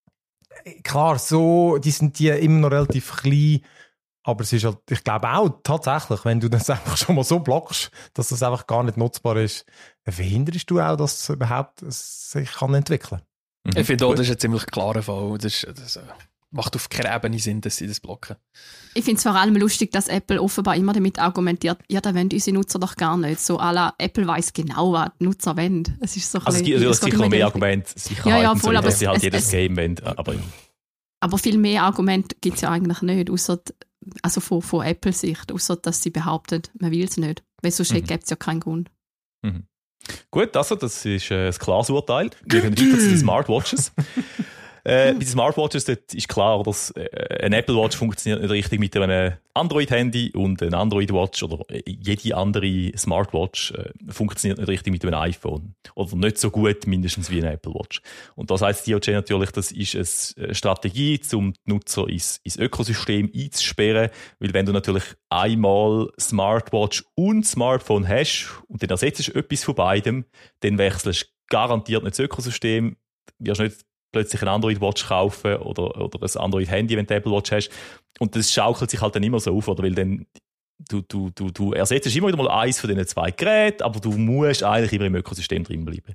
klar, so, die sind die immer noch relativ klein. Aber es ist halt, ich glaube auch tatsächlich, wenn du das einfach schon mal so blockst, dass das einfach gar nicht nutzbar ist, dann verhinderst du auch, dass es überhaupt sich kann entwickeln kann. Mhm. Ich finde auch, das ist ein ziemlich klarer Fall. Das, das äh, macht auf keiner Ebene Sinn, dass sie das blocken. Ich finde es vor allem lustig, dass Apple offenbar immer damit argumentiert, ja, da wollen unsere Nutzer doch gar nicht. So à la Apple weiss genau, was die Nutzer wollen. Es ist so also es gibt natürlich sicher noch mehr Argumente, Sicherheit ja, ja, und voll, so, aber dass sie halt es, jedes es, Game wollen. Aber, aber viel mehr Argumente gibt es ja eigentlich nicht, außer also von, von Apple-Sicht, außer dass sie behaupten, man will es nicht. Weil sonst mhm. gibt es ja keinen Grund. Mhm. Gut, also das ist äh, ein klares Urteil. Wir gehen weiter zu den Smartwatches. Äh, bei den Smartwatches dort ist klar, dass äh, ein Apple Watch funktioniert nicht richtig mit einem Android-Handy und ein Android-Watch oder jede andere Smartwatch äh, funktioniert nicht richtig mit einem iPhone. Oder nicht so gut, mindestens wie ein Apple Watch. Und das heisst D O J natürlich, das ist eine Strategie, um die Nutzer ins, ins Ökosystem einzusperren, weil wenn du natürlich einmal Smartwatch und Smartphone hast und dann ersetzt du etwas von beidem, dann wechselst du garantiert nicht das Ökosystem, wirst nicht plötzlich ein Android-Watch kaufen oder, oder ein Android-Handy, wenn du Apple Watch hast. Und das schaukelt sich halt dann immer so auf, oder? Weil dann du, du, du, du ersetzt immer wieder mal eins von diesen zwei Geräten, aber du musst eigentlich immer im Ökosystem drin bleiben.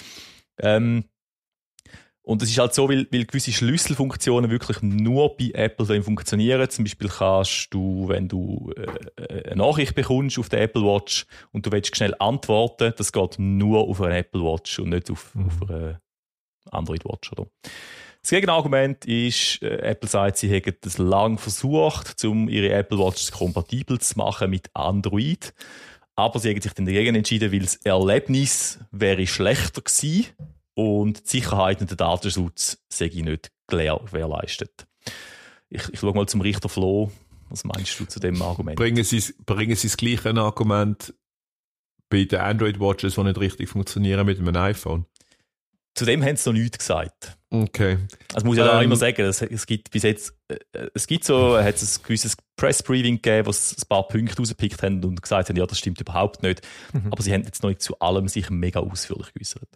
Ähm, und es ist halt so, weil, weil gewisse Schlüsselfunktionen wirklich nur bei Apple dann funktionieren. Zum Beispiel kannst du, wenn du äh, eine Nachricht bekommst auf der Apple Watch und du willst schnell antworten, das geht nur auf eine Apple Watch und nicht auf, mhm. auf eine Android Watch, oder? Das Gegenargument ist, äh, Apple sagt, sie hätten das lange versucht, um ihre Apple Watch kompatibel zu machen mit Android. Aber sie haben sich dann dagegen entschieden, weil das Erlebnis wäre schlechter gewesen und die Sicherheit und der Datenschutz sei nicht gewährleistet. Ich, ich schaue mal zum Richter Flo. Was meinst du zu dem Argument? Bringen Sie, bringen Sie das gleiche Argument bei den Android Watches, die nicht richtig funktionieren, mit einem iPhone? Zu dem haben sie noch nichts gesagt. Okay. Also muss ich ja ähm, immer sagen, es, es gibt bis jetzt, äh, es gibt so, hat es ein gewisses Press-Briefing gegeben, wo sie ein paar Punkte rausgepickt haben und gesagt haben, ja, das stimmt überhaupt nicht. Mhm. Aber sie haben jetzt noch nicht zu allem sich mega ausführlich geäußert.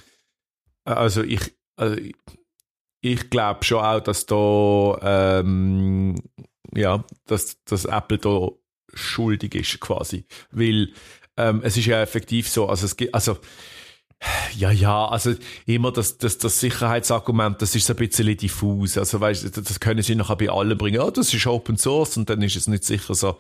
Also ich, also ich, ich glaube schon auch, dass da, ähm, ja, dass, dass Apple da schuldig ist quasi. Weil, ähm, es ist ja effektiv so, also es gibt, also, ja, ja, also immer das, das, das Sicherheitsargument, das ist so ein bisschen diffus. Also weißt du, das können sie nachher bei allen bringen. Oh, das ist Open Source und dann ist es nicht sicher so.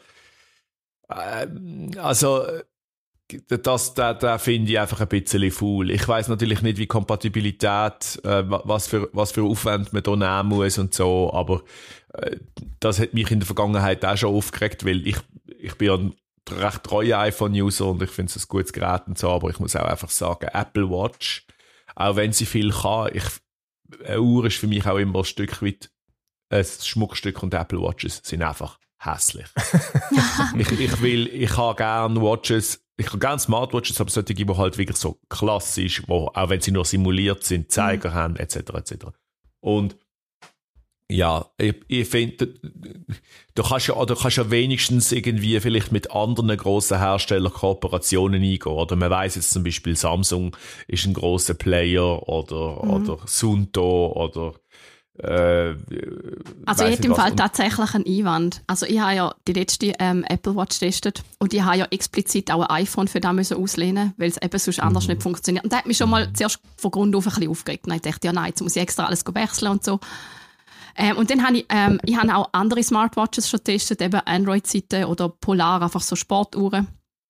Ähm, also das, da, da finde ich einfach ein bisschen faul. Ich weiss natürlich nicht, wie Kompatibilität, äh, was für, was für Aufwand man da nehmen muss und so, aber äh, das hat mich in der Vergangenheit auch schon aufgeregt, weil ich, ich bin ein recht treuer iPhone-User und ich finde es ein gutes Gerät und so, aber ich muss auch einfach sagen, Apple Watch, auch wenn sie viel kann, ich, eine Uhr ist für mich auch immer ein Stück weit ein Schmuckstück und Apple Watches sind einfach hässlich. ich, ich will, ich habe gerne Watches, ich habe gerne Smartwatches, aber solche, die halt wirklich so klassisch, wo, auch wenn sie nur simuliert sind, Zeiger mhm. haben, et cetera et cetera. Und ja, ich, ich finde, du kannst ja, du kannst ja wenigstens irgendwie vielleicht mit anderen grossen Herstellern Kooperationen eingehen. Oder man weiss jetzt zum Beispiel, Samsung ist ein grosser Player oder, mhm. oder Sunto oder äh, also ich hätte im Fall tatsächlich einen Einwand. Also ich habe ja die letzte ähm, Apple Watch getestet und ich habe ja explizit auch ein iPhone für das auslehnen, weil es eben sonst anders mhm. nicht funktioniert. Und das hat mich schon mal zuerst von Grund auf ein bisschen aufgeregt. Und ich dachte, ja nein, jetzt muss ich extra alles wechseln und so. Ähm, und dann habe ich, ähm, ich habe auch andere Smartwatches schon getestet, eben Android-Seiten oder Polar, einfach so Sportuhren.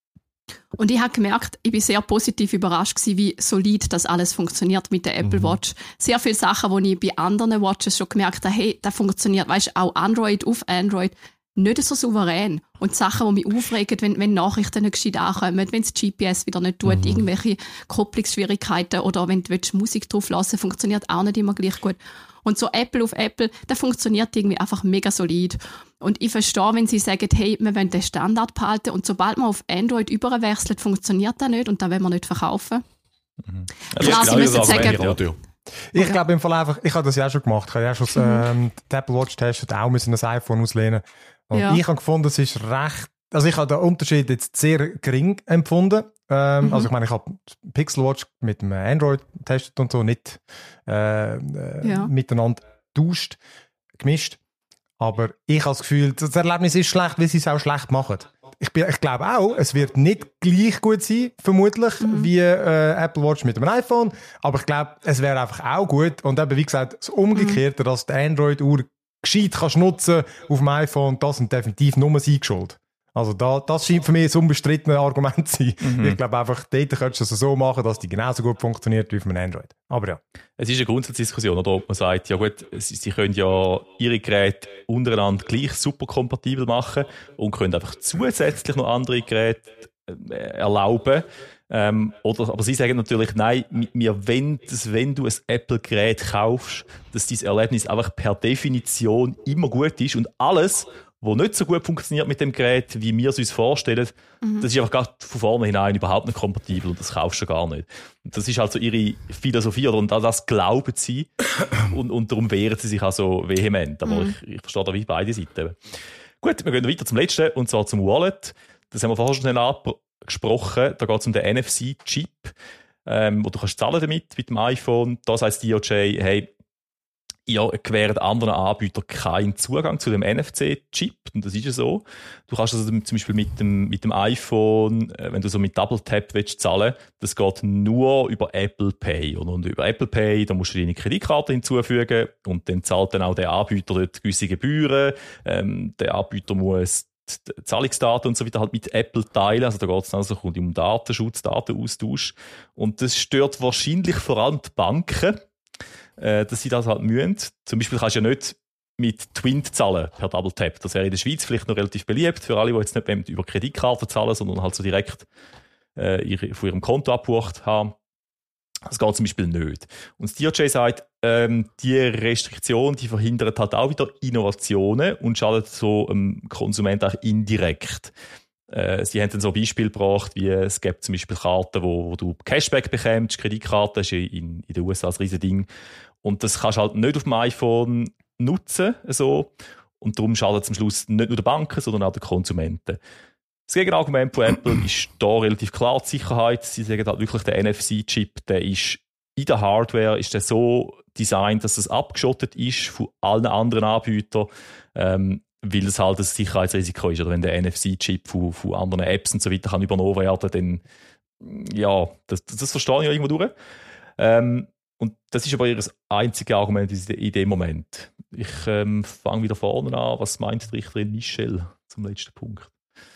Und ich habe gemerkt, ich bin sehr positiv überrascht gewesen, wie solid das alles funktioniert mit der Apple Watch. Sehr viele Sachen, die ich bei anderen Watches schon gemerkt habe, hey, das funktioniert, weißt, auch Android auf Android, nicht so souverän. Und Sachen, die mich aufregen, wenn, wenn Nachrichten nicht gescheit ankommen, wenn das G P S wieder nicht tut, mhm. irgendwelche Kopplungsschwierigkeiten oder wenn du willst, Musik drauf lassen, funktioniert auch nicht immer gleich gut. Und so Apple auf Apple, das funktioniert irgendwie einfach mega solid. Und ich verstehe, wenn sie sagen, hey, wir wollen den Standard behalten und sobald man auf Android überwechselt, funktioniert das nicht und das wollen wir nicht verkaufen. Mhm. Klar, sie müssen sagen... Radio. Ich Okay. glaube im Fall einfach, ich habe das ja auch schon gemacht. Ich habe ja schon ähm, die Apple Watch getestet, auch müssen das iPhone auslehnen. Und Ja. ich habe gefunden, es ist recht, also ich habe den Unterschied jetzt sehr gering empfunden. Ähm, Mhm. Also ich meine, ich habe die Pixel Watch mit dem Android getestet und so, nicht äh, äh, Ja. miteinander getauscht, gemischt. Aber ich habe das Gefühl, das Erlebnis ist schlecht, weil sie es auch schlecht machen. Ich, bin, ich glaube auch, es wird nicht gleich gut sein, vermutlich, Mhm. wie äh, Apple Watch mit dem iPhone. Aber ich glaube, es wäre einfach auch gut. Und eben, wie gesagt, das Umgekehrte, Mhm. dass die Android-Uhr gescheit kannst nutzen auf dem iPhone, das sind definitiv nur sie geschuld. Also da, das scheint für mich ein unbestrittenes Argument zu sein. Mhm. Ich glaube einfach, dort könntest du es so machen, dass die genauso gut funktioniert wie auf einem Android. Aber ja. Es ist eine Grundsatzdiskussion, oder ob man sagt, ja gut, sie, sie können ja ihre Geräte untereinander gleich super kompatibel machen und können einfach zusätzlich noch andere Geräte äh, erlauben. Ähm, oder, aber sie sagen natürlich, nein, wir wollen, dass wenn du ein Apple-Gerät kaufst, dass dein Erlebnis einfach per Definition immer gut ist und alles, was nicht so gut funktioniert mit dem Gerät, wie wir es uns vorstellen, Mhm. das ist einfach gerade von vornherein überhaupt nicht kompatibel und das kaufst du gar nicht. Und das ist halt so ihre Philosophie, oder? Und an das glauben sie und, und darum wehren sie sich auch so vehement. Aber Mhm. ich, ich verstehe da wie beide Seiten. Gut, wir gehen weiter zum letzten, und zwar zum Wallet. Das haben wir vorher schon schnell angesprochen. Da geht es um den N F C-Chip, ähm, wo du kannst zahlen damit mit dem iPhone. Da sagt das D O J, hey, ihr gewährt anderen Anbietern keinen Zugang zu dem N F C-Chip. Und das ist ja so. Du kannst also zum Beispiel mit dem, mit dem iPhone, äh, wenn du so mit Double Tap willst zahlen, das geht nur über Apple Pay. Und, und über Apple Pay, da musst du deine Kreditkarte hinzufügen und dann zahlt dann auch der Anbieter dort gewisse Gebühren. Ähm, der Anbieter muss die Zahlungsdaten und so weiter halt mit Apple teilen. Also da geht es dann also um Datenschutz, Datenaustausch. Und das stört wahrscheinlich vor allem die Banken, äh, dass sie das halt müssen. Zum Beispiel kannst du ja nicht mit Twint zahlen per Double Tap. Das wäre in der Schweiz vielleicht noch relativ beliebt für alle, die jetzt nicht über Kreditkarte zahlen, sondern halt so direkt äh, ihre, von ihrem Konto abgebucht haben. Das geht zum Beispiel nicht. Und das D O J sagt, ähm, die Restriktion, die verhindert halt auch wieder Innovationen und schadet so dem Konsument auch indirekt. Äh, sie haben dann so Beispiele gebracht, wie es gibt zum Beispiel Karten, wo, wo du Cashback bekommst, Kreditkarte, ist in, in den U S A ein riesen Ding. Und das kannst du halt nicht auf dem iPhone nutzen, so. Und darum schadet es am Schluss nicht nur den Banken, sondern auch den Konsumenten. Das Gegenargument von Apple ist da relativ klar die Sicherheit. Sie sagen halt wirklich, der N F C-Chip, der ist in der Hardware ist der so designt, dass es abgeschottet ist von allen anderen Anbietern, ähm, weil es halt ein Sicherheitsrisiko ist. Oder wenn der N F C-Chip von, von anderen Apps und so weiter kann übernommen werden, dann, ja, das, das verstehe ich ja irgendwo durch. Ähm, und das ist aber ihr einziges Argument in dem Moment. Ich ähm, fange wieder vorne an. Was meint die Richterin Michel zum letzten Punkt?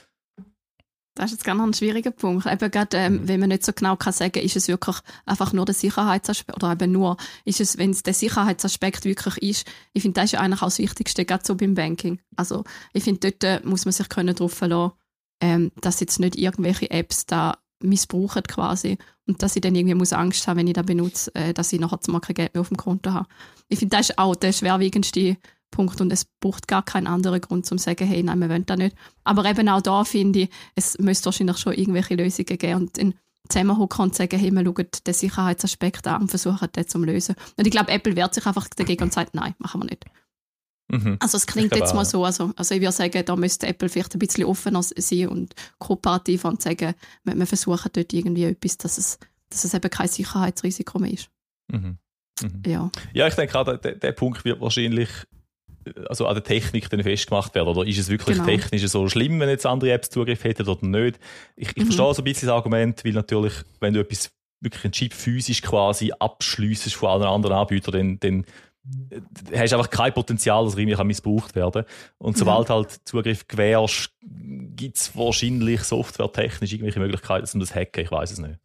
Das ist jetzt gar noch ein schwieriger Punkt. Eben gerade, ähm, wenn man nicht so genau kann sagen, ist es wirklich einfach nur der Sicherheitsaspekt, oder eben nur, ist es, wenn es der Sicherheitsaspekt wirklich ist, ich finde, das ist ja eigentlich auch das Wichtigste, gerade so beim Banking. Also, ich finde, dort äh, muss man sich können darauf verlassen, ähm, dass jetzt nicht irgendwelche Apps da missbrauchen quasi und dass ich dann irgendwie muss Angst haben, wenn ich das benutze, äh, dass ich nachher mal kein Geld mehr auf dem Konto habe. Ich finde, das ist auch der schwerwiegendste Punkt und es braucht gar keinen anderen Grund, um zu sagen, hey, nein, wir wollen das nicht. Aber eben auch da finde ich, es müsste wahrscheinlich schon irgendwelche Lösungen geben und dann zusammenhocken und sagen, hey, wir schauen den Sicherheitsaspekt an und versuchen, den zu lösen. Und ich glaube, Apple wehrt sich einfach dagegen und sagt, nein, machen wir nicht. Mhm. Also es klingt jetzt mal so, also, also ich würde sagen, da müsste Apple vielleicht ein bisschen offener sein und kooperativer und sagen, wir, wir versuchen dort irgendwie etwas, dass es, dass es eben kein Sicherheitsrisiko mehr ist. Mhm. Mhm. Ja. Ja, ich denke auch, der, der Punkt wird wahrscheinlich also an der Technik dann festgemacht werden. Oder ist es wirklich Genau. technisch so schlimm, wenn jetzt andere Apps Zugriff hätten oder nicht? Ich, ich Mhm. verstehe so ein bisschen das Argument, weil natürlich, wenn du etwas, wirklich einen Chip physisch quasi abschliessest von allen anderen Anbietern, dann, dann hast einfach kein Potenzial, dass er irgendwie missbraucht werden kann. Und sobald ja. halt Zugriff gewährst, gibt es wahrscheinlich softwaretechnisch irgendwelche Möglichkeiten, dass man das hacken, ich weiß es nicht.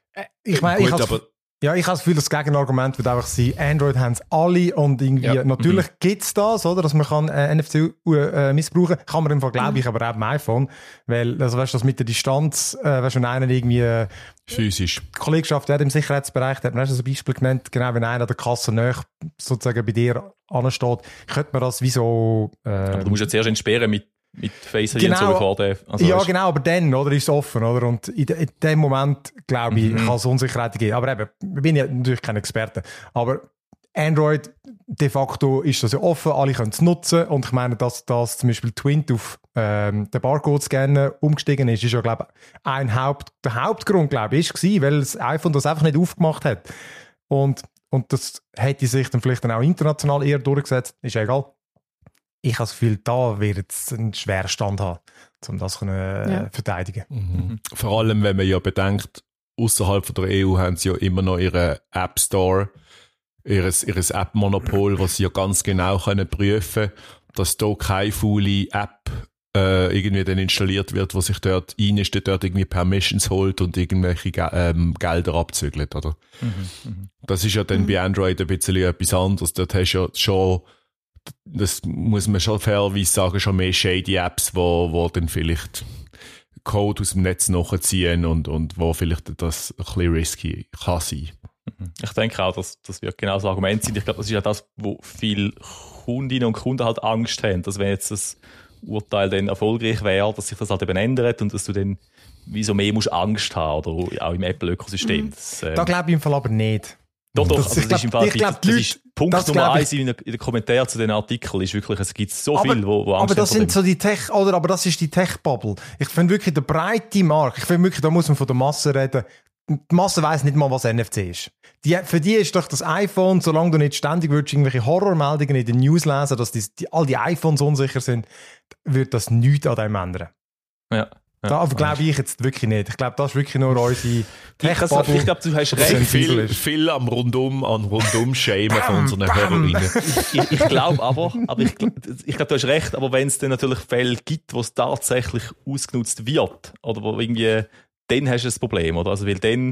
Ich meine, ich habe ja, ich habe das Gefühl, das Gegenargument wird einfach sein, Android haben es alle und irgendwie, ja. natürlich mhm. gibt es das, oder, dass man kann, äh, N F C äh, missbrauchen kann, man im Fall, glaube ich, mhm. aber auch beim iPhone, weil, also weißt du, das mit der Distanz, äh, weißt du, wenn einer irgendwie äh, physisch Kollegenschaft hat im Sicherheitsbereich, da hat man erst ein Beispiel genannt, genau, wenn einer an der Kasse nahe sozusagen bei dir ansteht, könnte man das wie so... Äh, aber du musst ja zuerst entsperren mit Mit Face I D genau, und so bevor der... Also ja, weißt, genau, aber dann, oder, ist es offen, oder? Und in, in dem Moment, glaube ich, mhm. kann es Unsicherheit geben. Aber eben, ich bin ja natürlich kein Experte. Aber Android, de facto ist das ja offen, alle können es nutzen. Und ich meine, dass, dass zum Beispiel Twint auf ähm, den Barcode-Scanner umgestiegen ist, ist ja, glaube ich, ein Haupt, der Hauptgrund, glaube ich, ist, weil das iPhone das einfach nicht aufgemacht hat. Und, und das hätte sich dann vielleicht dann auch international eher durchgesetzt. Ist ja egal. Ich habe das Gefühl, da wird es einen schweren Stand haben, um das zu äh, ja. verteidigen. Mhm. Vor allem, wenn man ja bedenkt, außerhalb der E U haben sie ja immer noch ihren App Store, ihres, ihres App-Monopol, was sie ja ganz genau können prüfen können, dass da keine faule App äh, irgendwie dann installiert wird, wo sich dort einnistet, dort irgendwie Permissions holt und irgendwelche ähm, Gelder abzügelt, oder? Mhm. Mhm. Das ist ja dann mhm. bei Android ein bisschen etwas anderes. Dort hast du ja schon, das muss man schon fairerweise sagen, schon mehr shady Apps, wo, wo dann vielleicht Code aus dem Netz nachziehen und, und wo vielleicht das ein bisschen risky kann sein. Ich denke auch, dass das wird genau das Argument sein. Ich glaube, das ist ja das, wo viele Kundinnen und Kunden halt Angst haben, dass wenn jetzt das Urteil dann erfolgreich wäre, dass sich das halt eben ändert und dass du dann wieso mehr musst Angst haben, oder auch im Apple-Ökosystem. Mhm. Das, äh, da glaube ich im Fall aber nicht. Doch, doch, das, also das glaub, ist im Fall, glaub, das Leute, ist Punkt das Nummer ich, eins in den Kommentaren zu den Artikeln ist wirklich, es gibt so aber, viel, wo, wo Angst aber das haben sind so die Tech, oder, aber das ist die Tech-Bubble. Ich finde wirklich der breite Markt, ich finde wirklich, da muss man von der Masse reden. Die Masse weiss nicht mal, was N F C ist. Die, für die ist doch das iPhone, solange du nicht ständig würdest, irgendwelche Horrormeldungen in den News lesen, dass die, die, all die iPhones unsicher sind, wird das nichts an dem ändern. Ja. Ja, da glaube ich jetzt wirklich nicht. Ich glaube, das ist wirklich nur unsere Tech-Bubble. Ich glaube, du hast recht. Viel, viel am Rundum, an Rundum-Shamen von unseren Hörerinnen. Ich, ich, ich glaube aber, aber ich, ich glaube, du hast recht, aber wenn es dann natürlich Fälle gibt, wo es tatsächlich ausgenutzt wird, oder wo irgendwie, dann hast du ein Problem, oder? Also, weil dann,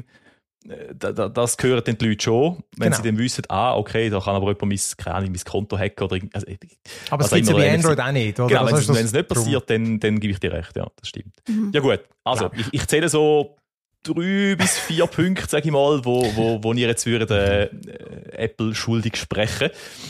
das hören dann die Leute schon, wenn genau. sie dann wissen, ah, okay, da kann aber jemand mein, keine Ahnung, mein Konto hacken oder also, aber es gibt ja bei Android auch nicht, oder? Genau, wenn es, wenn es nicht passiert, dann, dann gebe ich dir recht, ja, das stimmt. Mhm. Ja gut, also, ich, ich zähle so drei bis vier Punkte, sage ich mal, wo, wo, wo ihr jetzt würdet, äh, Apple schuldig sprechen.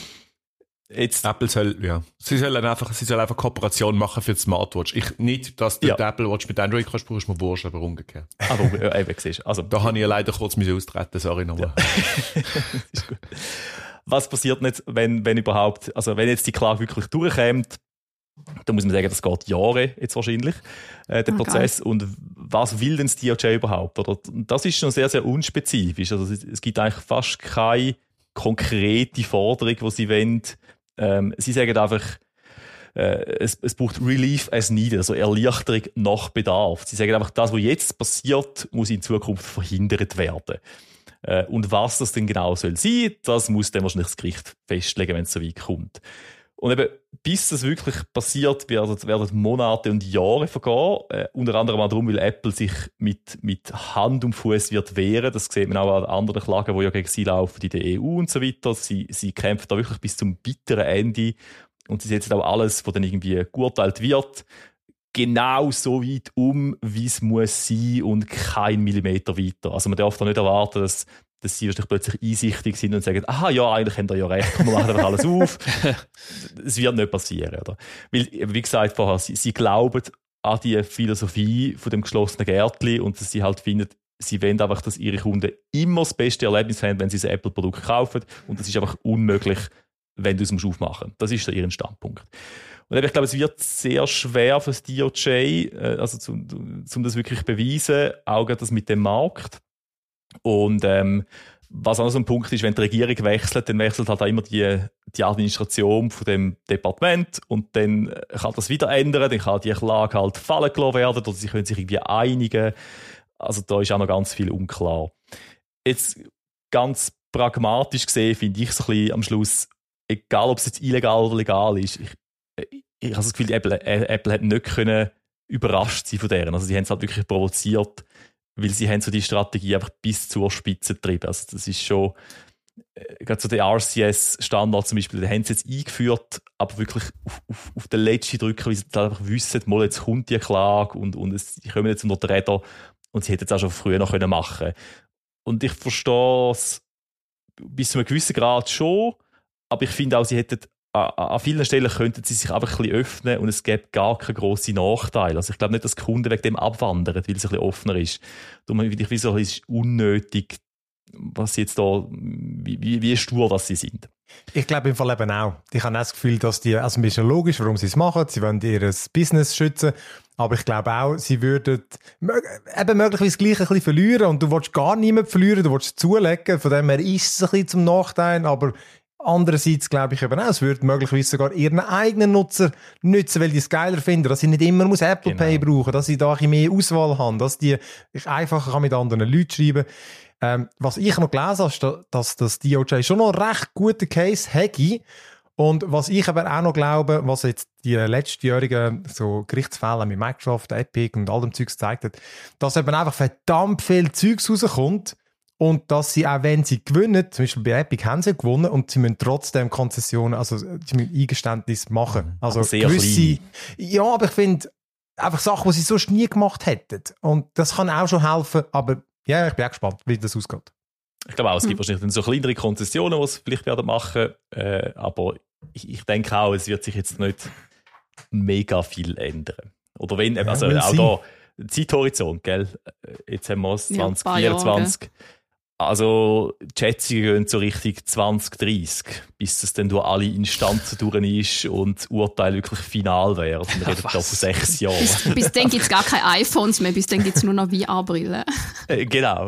Jetzt. Apple soll, ja. Sie sollen einfach, sie sollen einfach Kooperation machen für die Smartwatch. Ich, nicht, dass du ja. die Apple Watch mit Android kannst, brauchst du mir wurscht, aber umgekehrt. Aber, äh, eben, siehst also. Da habe ich ja leider kurz austreten, sorry nochmal. Ja. Ist gut. Was passiert jetzt, wenn, wenn überhaupt, also, wenn jetzt die Klage wirklich durchkommt, dann muss man sagen, das geht Jahre jetzt wahrscheinlich, äh, der oh, Prozess. Geil. Und was will denn das D O J überhaupt? Oder, das ist schon sehr, sehr unspezifisch. Also, es, es gibt eigentlich fast keine konkrete Forderung, die sie wollen. Ähm, sie sagen einfach, äh, es, es braucht Relief as needed, also Erleichterung nach Bedarf. Sie sagen einfach, das, was jetzt passiert, muss in Zukunft verhindert werden. Äh, und was das denn genau soll sein, das muss dann wahrscheinlich das Gericht festlegen, wenn es so weit kommt. Und eben, bis das wirklich passiert, werden, werden Monate und Jahre vergehen. Äh, unter anderem auch darum, weil Apple sich mit, mit Hand und Fuß wird wehren. Das sieht man auch an anderen Klagen, die ja gegen sie laufen, in der E U und so weiter. Sie, sie kämpfen da wirklich bis zum bitteren Ende. Und sie setzen auch alles, was dann irgendwie geurteilt wird, genau so weit um, wie es muss sein und kein Millimeter weiter. Also man darf da nicht erwarten, dass dass sie plötzlich einsichtig sind und sagen, aha, ja, eigentlich haben die ja recht, wir machen einfach alles auf. Es wird nicht passieren, oder? Weil, wie gesagt vorher, sie, sie glauben an die Philosophie von dem geschlossenen Gärtchen und dass sie halt finden, sie wollen einfach, dass ihre Kunden immer das beste Erlebnis haben, wenn sie ein Apple-Produkt kaufen, und das ist einfach unmöglich, wenn du es aufmachen musst. Das ist so ihr Standpunkt. Und ich glaube, es wird sehr schwer für das D O J, also um, um das wirklich zu beweisen, auch das mit dem Markt. Und ähm, was auch noch so ein Punkt ist, wenn die Regierung wechselt, dann wechselt halt auch immer die, die Administration von dem Departement und dann kann das wieder ändern, dann kann die Klage halt fallen gelassen werden oder sie können sich irgendwie einigen. Also da ist auch noch ganz viel unklar. Jetzt ganz pragmatisch gesehen finde ich so ein bisschen am Schluss, egal ob es jetzt illegal oder legal ist, ich, ich, ich habe das Gefühl, Apple, äh, Apple hat nicht können überrascht sein von deren. Also sie haben es halt wirklich provoziert, weil sie haben so die Strategie einfach bis zur Spitze getrieben. Also das ist schon, äh, gerade so der R C S-Standard zum Beispiel, den haben sie jetzt eingeführt, aber wirklich auf, auf, auf den letzten Drücker, weil sie einfach wissen, mal jetzt kommt die Klage und, und es, die kommen jetzt unter die Räder und sie hätten es auch schon früher noch können machen. Und ich verstehe es bis zu einem gewissen Grad schon, aber ich finde auch, sie hätten an, an vielen Stellen könnten sie sich einfach ein bisschen öffnen und es gäbe gar keine grossen Nachteile. Also ich glaube nicht, dass die Kunden wegen dem abwandern, weil es ein bisschen offener ist. Darum finde ich, wie so, es ist unnötig, was sie jetzt da, wie, wie, wie stur das sie sind. Ich glaube im Fall eben auch. Ich habe auch das Gefühl, dass die, also ein bisschen logisch, warum sie es machen. Sie wollen ihr Business schützen. Aber ich glaube auch, sie würden eben möglicherweise gleich ein bisschen verlieren und du willst gar niemanden verlieren, du willst zulegen. Von dem her ist es ein bisschen zum Nachteil, aber andererseits glaube ich eben auch, es würde möglicherweise sogar ihren eigenen Nutzer nützen, weil die es geiler finden, dass ich nicht immer muss Apple genau. Pay brauchen, dass ich da ein bisschen mehr Auswahl habe, dass die, ich einfacher kann mit anderen Leuten schreiben. Ähm, was ich noch gelesen habe, ist, dass das D O J schon noch einen recht guten Case hätte. Und was ich aber auch noch glaube, was jetzt die letztjährigen so Gerichtsfälle mit Microsoft, Epic und all dem Zeugs gezeigt hat, dass eben einfach verdammt viel Zeugs rauskommt und dass sie auch, wenn sie gewinnen, zum Beispiel bei Epic haben sie gewonnen und sie müssen trotzdem Konzessionen, also sie müssen Eingeständnis machen. Also sehr gewisse, klein. Ja, aber ich finde, einfach Sachen, die sie sonst nie gemacht hätten. Und das kann auch schon helfen, aber ja, ich bin auch gespannt, wie das ausgeht. Ich glaube auch, es gibt hm. wahrscheinlich dann so kleinere Konzessionen, die sie vielleicht werden machen, äh, aber ich, ich denke auch, es wird sich jetzt nicht mega viel ändern. Oder wenn, ja, also auch da, Zeithorizont, gell? Jetzt haben wir es zwanzig vierundzwanzig. Ja, also die Schätzungen gehen so Richtung zwanzig dreißig, bis es dann durch alle Instanzen durch ist und das Urteil wirklich final wäre. Also wir reden da von sechs Jahren. Bis, bis dann gibt es gar keine iPhones mehr, bis dann gibt es nur noch V R-Brillen. äh, genau.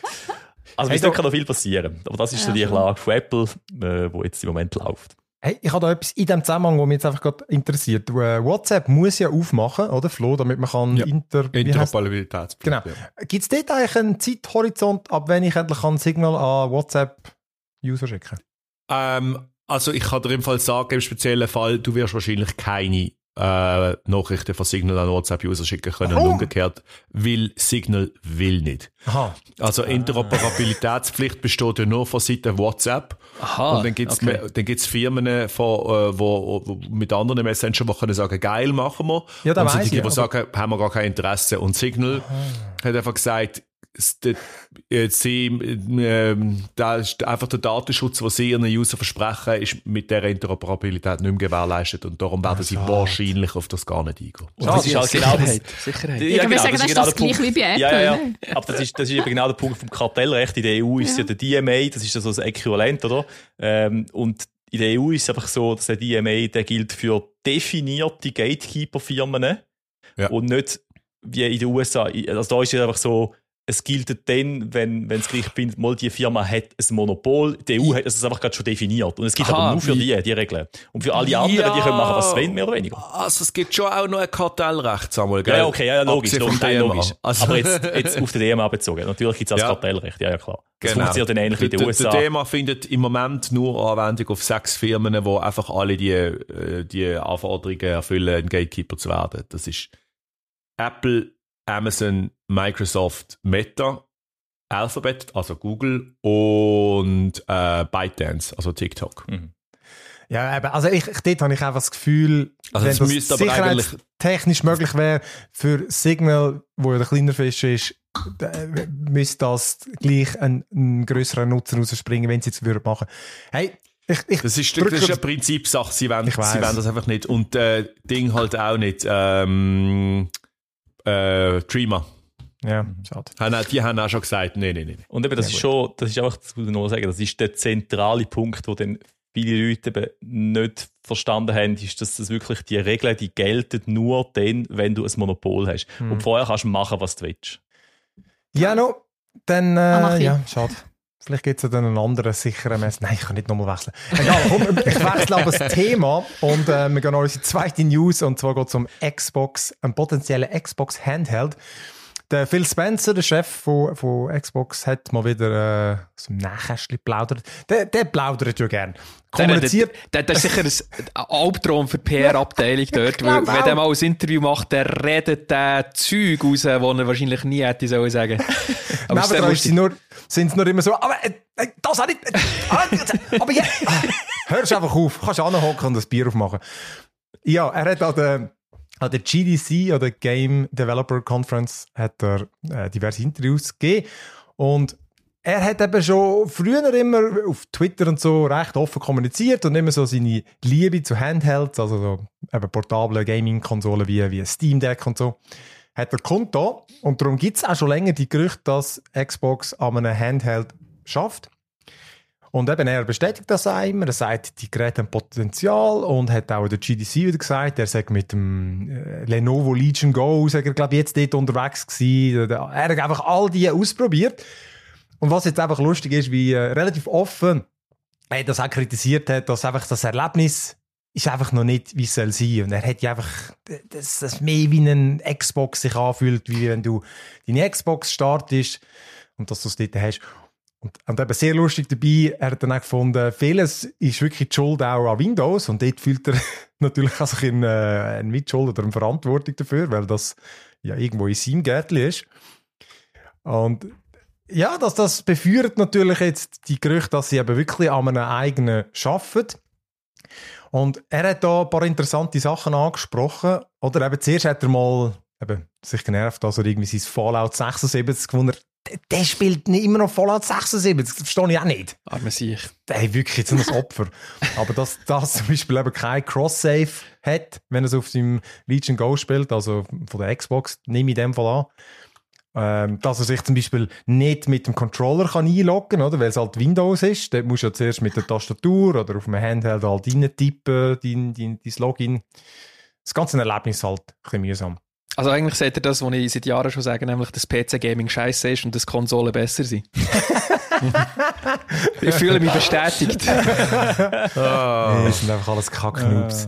Also bis hey, da kann noch viel passieren. Aber das ist ja, so die Klage von Apple, äh, die jetzt im Moment läuft. Hey, ich habe da etwas in dem Zusammenhang, was mich jetzt einfach gerade interessiert. WhatsApp muss ja aufmachen, oder Flo, damit man kann ja. inter... Interoperabilität. Genau. Ja. Gibt es dort eigentlich einen Zeithorizont, ab wenn ich endlich ein Signal an WhatsApp-User schicken kann? Ähm, also ich kann dir im Fall sagen, im speziellen Fall, du wirst wahrscheinlich keine äh, Nachrichten von Signal an WhatsApp-User schicken können oh. und umgekehrt, weil Signal will nicht. Aha. Also Interoperabilitätspflicht besteht ja nur von Seiten WhatsApp. Aha, und dann gibt es okay. dann gibt's Firmen, von, äh, wo, wo mit anderen Messengern, die können sagen, geil, machen wir. Ja, da und weiss die, die ich, sagen, haben wir gar kein Interesse. Und Signal Aha. hat einfach gesagt, sie, äh, da ist einfach der Datenschutz, den sie ihren User versprechen, ist mit dieser Interoperabilität nicht mehr gewährleistet und darum werden sie Schade. wahrscheinlich auf das gar nicht eingehen. Und das ist halt genau das. Sicherheit. Ja, genau, sagen, das ist genau das gleich wie bei Apple. Ja, ja, ja. Ne? Aber das ist, das ist eben genau der Punkt vom Kartellrecht. In der E U ist ja, ja der D M A, das ist ja so das Äquivalent, oder? Ähm, und in der E U ist es einfach so, dass der D M A, der gilt für definierte Gatekeeper-Firmen ja. und nicht wie in den U S A. Also da ist es einfach so, es gilt dann, wenn, wenn das Gericht findet, mal die Firma hat ein Monopol, die E U hat es einfach gerade schon definiert. Und es gibt Aha, aber nur für die, die Regeln. Und für alle anderen, ja, die können machen, was sie wollen, mehr oder weniger. Also es gibt schon auch noch ein Kartellrecht, Samuel, gell? Ja, okay, ja, logisch, logisch, logisch. Also aber jetzt, jetzt auf den D M A bezogen. Natürlich gibt es auch das ja. Kartellrecht, ja, ja klar. Das genau. funktioniert dann ähnlich wie in den U S A. Der D M A findet im Moment nur Anwendung auf sechs Firmen, die einfach alle die, die Anforderungen erfüllen, ein Gatekeeper zu werden. Das ist Apple, Amazon, Microsoft, Meta, Alphabet, also Google und äh, ByteDance, also TikTok. Mhm. Ja, eben, also ich, dort habe ich einfach das Gefühl, also wenn das, das sicherheitstechnisch möglich wäre, für Signal, wo ja der kleiner Fisch ist, müsste das gleich ein, ein grösserer Nutzer rausspringen, wenn sie es würden machen. Hey, ich, ich das, ist, das ist eine Prinzipsache, sie wollen, sie wollen das einfach nicht. Und äh, Ding halt auch nicht. Ähm, äh, Dreamer. Ja, schade. Die haben auch schon gesagt, nein, nein, nein. Und eben, das ja, ist schon, das ist einfach, das muss ich noch sagen, das ist der zentrale Punkt, wo dann viele Leute eben nicht verstanden haben, ist, dass das wirklich die Regeln, die gelten nur dann, wenn du ein Monopol hast. Hm. Und vorher kannst du machen, was du willst. Ja, no, dann, äh, ja, schade. Vielleicht gibt es ja dann einen anderen sicheren Mess. Nein, ich kann nicht nochmal wechseln. Egal, komm, ich wechsle aber das Thema und äh, wir gehen an unsere zweite News und zwar geht es um Xbox, einen potenziellen Xbox Handheld. Der Phil Spencer, der Chef von, von Xbox, hat mal wieder äh, so ein Nähkästchen geplaudert. Der, der plaudert ja gern. Kommuniziert. Der, der, der ist sicher ein Albtraum für die P R-Abteilung dort. Weil, wenn er mal ein Interview macht, der redet der Zeug raus, das er wahrscheinlich nie hätte sollen sagen. Aber Nebenan sind nur, sind nur immer so, aber äh, das auch nicht. Äh, aber jetzt. Ja, hörst einfach auf. Kannst anhocken und das Bier aufmachen. Ja, er hat an der An der G D C, oder Game Developer Conference, hat er äh, diverse Interviews gegeben. Und er hat eben schon früher immer auf Twitter und so recht offen kommuniziert und immer so seine Liebe zu Handhelds, also so eben portable Gaming-Konsolen wie, wie Steam Deck und so, hat er kundgetan. Und darum gibt es auch schon länger die Gerüchte, dass Xbox an einem Handheld schafft. Und eben, er bestätigt das auch immer. Er sagt, die Geräte haben Potenzial und hat auch der G D C wieder gesagt, er sagt mit dem äh, Lenovo Legion Go, sagt er, glaube ich, jetzt dort unterwegs gewesen. Er hat einfach all die ausprobiert. Und was jetzt einfach lustig ist, wie äh, relativ offen er das auch kritisiert hat, dass einfach das Erlebnis ist einfach noch nicht, wie es soll sein. Und er hat ja einfach, dass das mehr wie ein Xbox sich anfühlt, wie wenn du deine Xbox startest und dass du es dort hast. Und, und eben sehr lustig dabei, er hat dann auch gefunden, vieles ist wirklich die Schuld auch an Windows und dort fühlt er natürlich auch ein, äh, eine Mitschuld oder eine Verantwortung dafür, weil das ja irgendwo in seinem Gärtchen ist. Und ja, das, das befeuert natürlich jetzt die Gerüchte, dass sie eben wirklich an einem eigenen arbeiten. Und er hat da ein paar interessante Sachen angesprochen. Oder eben zuerst hat er mal eben sich genervt, dass er irgendwie sein Fallout sechsundsiebzig gewonnen hat. Der spielt nicht immer noch Fallout sechsundsiebzig, das verstehe ich auch nicht. Arme sich. Der ist wirklich jetzt ein Opfer. Aber dass das zum Beispiel eben kein Cross-Save hat, wenn er es auf seinem Legion Go spielt, also von der Xbox, nehme ich in dem Fall an. Ähm, dass er sich zum Beispiel nicht mit dem Controller kann einloggen kann, weil es halt Windows ist. Dort musst du ja zuerst mit der Tastatur oder auf dem Handheld halt reintippen, dein, dein, dein Login. Das ganze Erlebnis halt ein bisschen mühsam. Also eigentlich seht ihr das, was ich seit Jahren schon sage, nämlich, dass P C-Gaming scheiße ist und dass Konsolen besser sind. Ich fühle mich bestätigt. Oh. Das sind einfach alles Kacknoobs.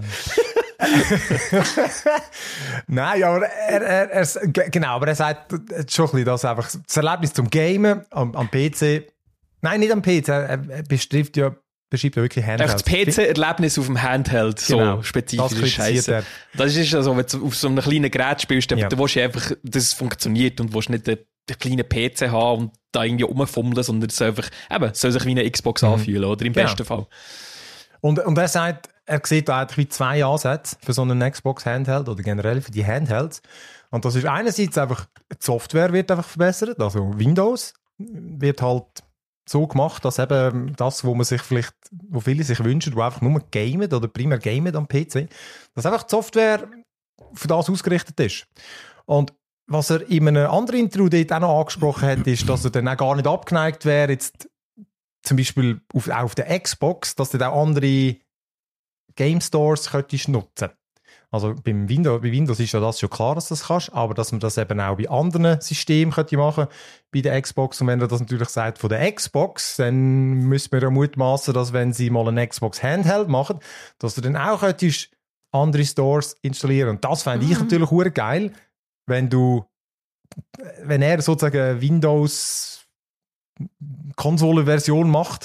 Nein, aber er, er, er, genau, aber er sagt schon ein bisschen, dass einfach das Erlebnis zum Gamen am, am P C, nein, nicht am P C, er, er beschreibt ja beschreibt ja wirklich Handheld. Das P C-Erlebnis auf dem Handheld, so genau, spezifisch ist scheiße. Das ist also, wenn du auf so einem kleinen Gerät spielst, dann ja. willst du einfach, dass es funktioniert und willst nicht den, den kleinen P C haben und da irgendwie rumfummeln, sondern es soll einfach, eben, soll sich wie eine Xbox mhm. anfühlen, oder im genau. besten Fall. Und, und er sagt, er sieht da eigentlich wie zwei Ansätze für so einen Xbox Handheld oder generell für die Handhelds. Und das ist einerseits einfach, die Software wird einfach verbessert, also Windows wird halt so gemacht, dass eben das, wo man sich vielleicht, wo viele sich wünschen, wo einfach nur gamen oder primär gamen am P C, dass einfach die Software für das ausgerichtet ist. Und was er in einem anderen Intro dort auch noch angesprochen hat, ist, dass er dann auch gar nicht abgeneigt wäre, jetzt zum Beispiel auf, auch auf der Xbox, dass du dann auch andere Game Stores könntest nutzen. Also beim Windows, bei Windows ist ja das schon klar, dass du das kannst, aber dass man das eben auch bei anderen Systemen könnte machen, bei der Xbox. Und wenn er das natürlich sagt von der Xbox, dann müssen wir ja mutmaßen, dass wenn sie mal eine Xbox Handheld machen, dass du dann auch könntest andere Stores installieren. Und das fände ich mhm. natürlich hure geil, wenn du, wenn er sozusagen Windows Konsolenversion macht,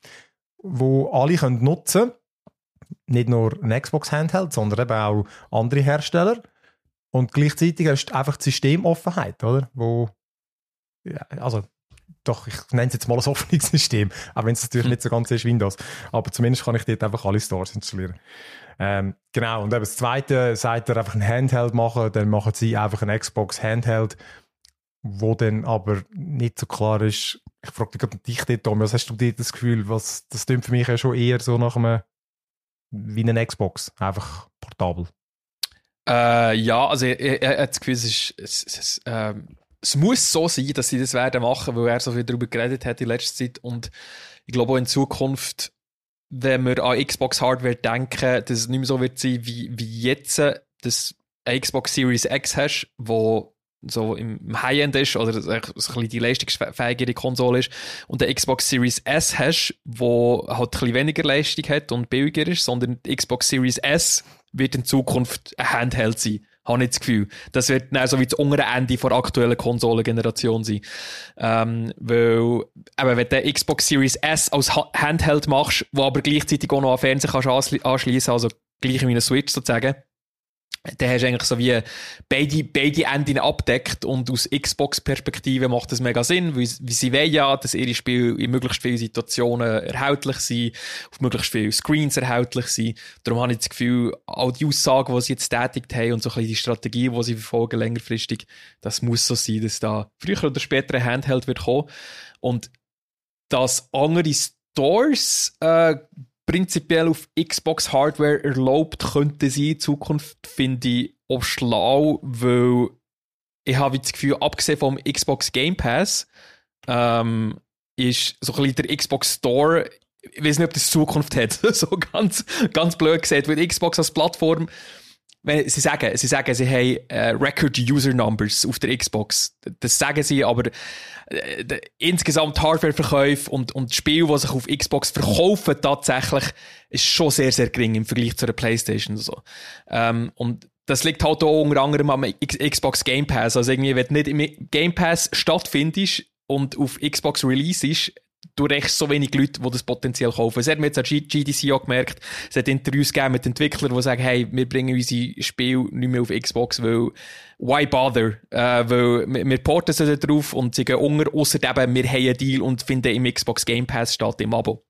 wo alle können nutzen, nicht nur ein Xbox Handheld, sondern eben auch andere Hersteller. Und gleichzeitig hast du einfach die Systemoffenheit, oder? Wo, ja, also, doch, ich nenne es jetzt mal ein offenes System, auch wenn es natürlich nicht so ganz ist Windows. Aber zumindest kann ich dort einfach alle Stores installieren. Ähm, genau, und eben das Zweite, sagt er einfach ein Handheld machen, dann machen sie einfach ein Xbox Handheld, wo dann aber nicht so klar ist. Ich frage dich dort, Tommy, was hast du dort das Gefühl, was, das klingt für mich ja schon eher so nach einem wie eine Xbox, einfach portabel. Äh, ja, also er, er, er hat das Gefühl, es, ist, es, es, äh, es muss so sein, dass sie das werden machen, weil er so viel darüber geredet hat in letzter Zeit. Und ich glaube auch in Zukunft, wenn wir an Xbox-Hardware denken, dass es nicht mehr so wird sein wie, wie jetzt, dass eine Xbox Series X hast, wo so im High-End ist oder so ein bisschen die leistungsfähigere Konsole ist und eine Xbox Series S hast, wo halt ein bisschen weniger Leistung hat und billiger ist, sondern die Xbox Series S wird in Zukunft ein Handheld sein. habe ich das Gefühl. Das wird dann so wie das untere Ende der aktuellen Konsolengeneration sein. Ähm, weil, eben, wenn du Xbox Series S als ha- Handheld machst, wo aber gleichzeitig auch noch an Fernseher kannst anschli- anschliessen, also gleich wie eine Switch sozusagen, dann hast du eigentlich so wie beide, beide Enden abdeckt und aus Xbox-Perspektive macht das mega Sinn, weil, weil sie wollen ja, dass ihre Spiele in möglichst vielen Situationen erhältlich sind, auf möglichst vielen Screens erhältlich sind. Darum habe ich das Gefühl, all die Aussagen, die sie jetzt tätigt haben und so ein bisschen die Strategie, die sie verfolgen längerfristig, das muss so sein, dass da früher oder später ein Handheld wird kommen. Und dass andere Stores äh, prinzipiell auf Xbox-Hardware erlaubt könnte sein in Zukunft, finde ich auch schlau, weil ich habe das Gefühl, abgesehen vom Xbox Game Pass, ähm, ist so ein bisschen der Xbox Store, ich weiß nicht, ob das Zukunft hat, so ganz, ganz blöd gesagt, weil Xbox als Plattform, wenn sie sagen, sie sagen, sie haben äh, Record User Numbers auf der Xbox. Das sagen sie, aber äh, de, insgesamt Hardwareverkäufe und, und Spiele, die sich auf Xbox verkaufen, tatsächlich, ist schon sehr, sehr gering im Vergleich zu der PlayStation und so. Ähm, und das liegt halt auch unter anderem am X- Xbox Game Pass. Also irgendwie, wenn du nicht im Game Pass stattfindest und auf Xbox Release ist, du rechnest so wenig Leute, die das potenziell kaufen. Es hat mir jetzt an G D C auch gemerkt, es hat Interviews gegeben mit Entwicklern, die sagen, hey, wir bringen unsere Spiele nicht mehr auf Xbox, weil why bother? Äh, weil wir, wir porten sie da drauf und sie gehen unter, ausser eben, wir haben einen Deal und finden im Xbox Game Pass statt im Abo.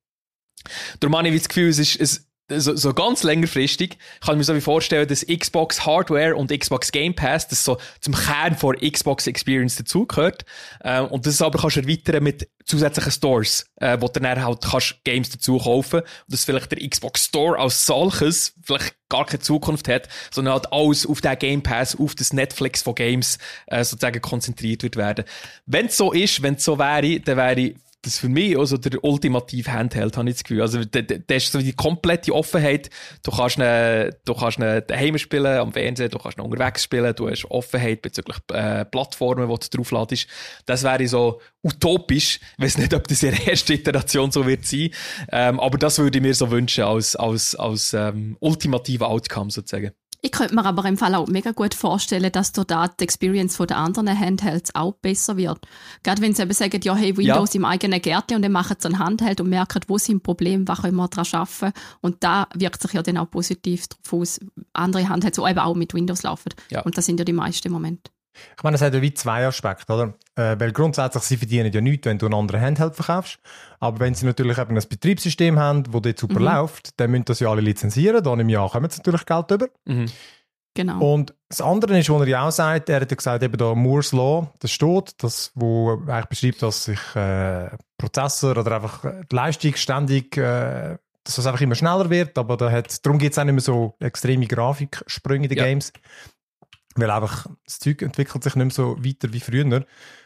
Darum habe ich das Gefühl, es ist, es, so, so ganz längerfristig kann ich mir so wie vorstellen, dass Xbox Hardware und Xbox Game Pass, das so zum Kern von Xbox Experience dazugehört. Äh, und das aber kannst du erweitern mit zusätzlichen Stores, äh, wo du dann halt kannst Games dazu kaufen. Und dass vielleicht der Xbox Store als solches vielleicht gar keine Zukunft hat, sondern halt alles auf den Game Pass, auf das Netflix von Games äh, sozusagen konzentriert wird werden. Wenn es so ist, wenn es so wäre, dann wäre das für mich also der ultimative Handheld, habe ich das Gefühl. Also, da, da ist so die komplette Offenheit. Du kannst ihn, du kannst ihn daheim spielen, am Fernsehen, du kannst ihn unterwegs spielen, du hast Offenheit bezüglich äh, Plattformen, die du draufladest. Das wäre so utopisch. Ich weiß nicht, ob das in der ersten Iteration so wird sein. Ähm, aber das würde ich mir so wünschen als, als, als ähm, ultimativer Outcome sozusagen. Ich könnte mir aber im Fall auch mega gut vorstellen, dass durch das die Experience von den anderen Handhelds auch besser wird. Gerade wenn sie eben sagen, ja, hey, Windows ja. im eigenen Gärtchen und dann machen sie ein Handheld und merken, wo sind Probleme, was können wir daran arbeiten. Und da wirkt sich ja dann auch positiv darauf aus, andere Handhelds, die eben auch mit Windows laufen. Ja. Und das sind ja die meisten im Moment. Ich meine, es hat ja wie zwei Aspekte, oder? Äh, weil grundsätzlich, sie verdienen ja nichts, wenn du einen anderen Handheld verkaufst. Aber wenn sie natürlich eben ein Betriebssystem haben, das dort super mhm. läuft, dann müssen das ja alle lizenzieren. Dann im Jahr kommen sie natürlich Geld über. Mhm. Genau. Und das andere ist, was er ja auch sagt, er hat ja gesagt, eben da Moore's Law, das steht, das, wo eigentlich beschreibt, dass sich äh, Prozessor oder einfach die Leistung ständig, äh, dass es einfach immer schneller wird. Aber da hat, darum gibt es auch nicht mehr so extreme Grafiksprünge in den ja. Games. Weil einfach das Zeug entwickelt sich nicht mehr so weiter wie früher.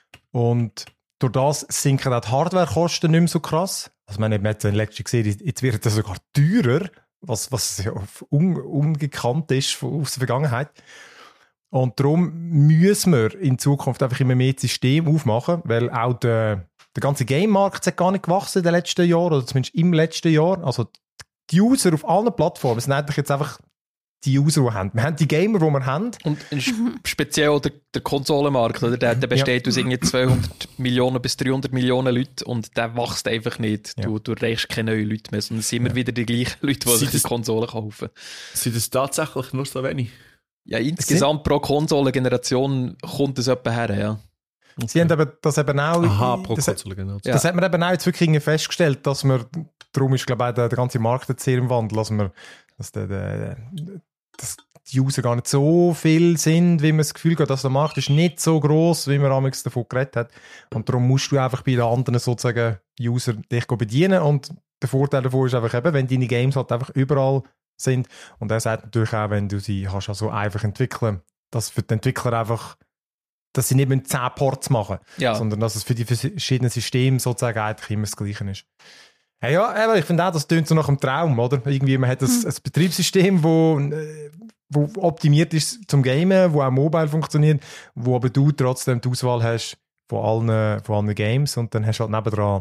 Und durch das sinken auch die Hardwarekosten nicht mehr so krass. Also, man hat in letzter gesehen, jetzt wird das sogar teurer, was, was ja un, ungekannt ist aus der Vergangenheit. Und darum müssen wir in Zukunft einfach immer mehr das System aufmachen, weil auch der, der ganze Game-Markt hat gar nicht gewachsen in den letzten Jahren, oder zumindest im letzten Jahr. Also die User auf allen Plattformen sind eigentlich jetzt einfach die User, die wir haben. Wir haben die Gamer, die wir haben. Und speziell auch der, der Konsolenmarkt, oder? Der, der besteht ja. aus irgendwie zweihundert Millionen bis dreihundert Millionen Leuten und der wächst einfach nicht. Ja. Du, du erreichst keine neuen Leute mehr, sondern es sind immer ja. wieder die gleichen Leute, die sich die Konsolen kaufen. Sind das tatsächlich nur so wenig? Ja, insgesamt pro Konsolengeneration kommt es etwa her, ja. Okay. Sie haben eben das eben auch... Aha, pro das, Konsolengeneration. Das ja. hat man eben auch jetzt wirklich festgestellt, dass man... Darum ist, glaube ich, der, der ganze Markt jetzt sehr im Wandel, dass man... Dass der, der, dass die User gar nicht so viel sind, wie man das Gefühl hat, dass der Markt ist nicht so gross, wie man damals davon geredet hat. Und darum musst du einfach bei den anderen sozusagen User dich bedienen. Und der Vorteil davon ist einfach eben, wenn deine Games halt einfach überall sind. Und er sagt natürlich auch, wenn du sie hast also einfach entwickeln, dass für die Entwickler einfach, dass sie nicht mit zehn Ports machen, ja. sondern dass es für die verschiedenen Systeme sozusagen eigentlich immer das Gleiche ist. Hey, ja, ich finde auch, das tönt so nach einem Traum, oder? Irgendwie, man hat ein, ein Betriebssystem, wo, wo optimiert ist zum Gamen, wo auch mobile funktioniert, wo aber du trotzdem die Auswahl hast von allen, von allen Games und dann hast du halt nebendran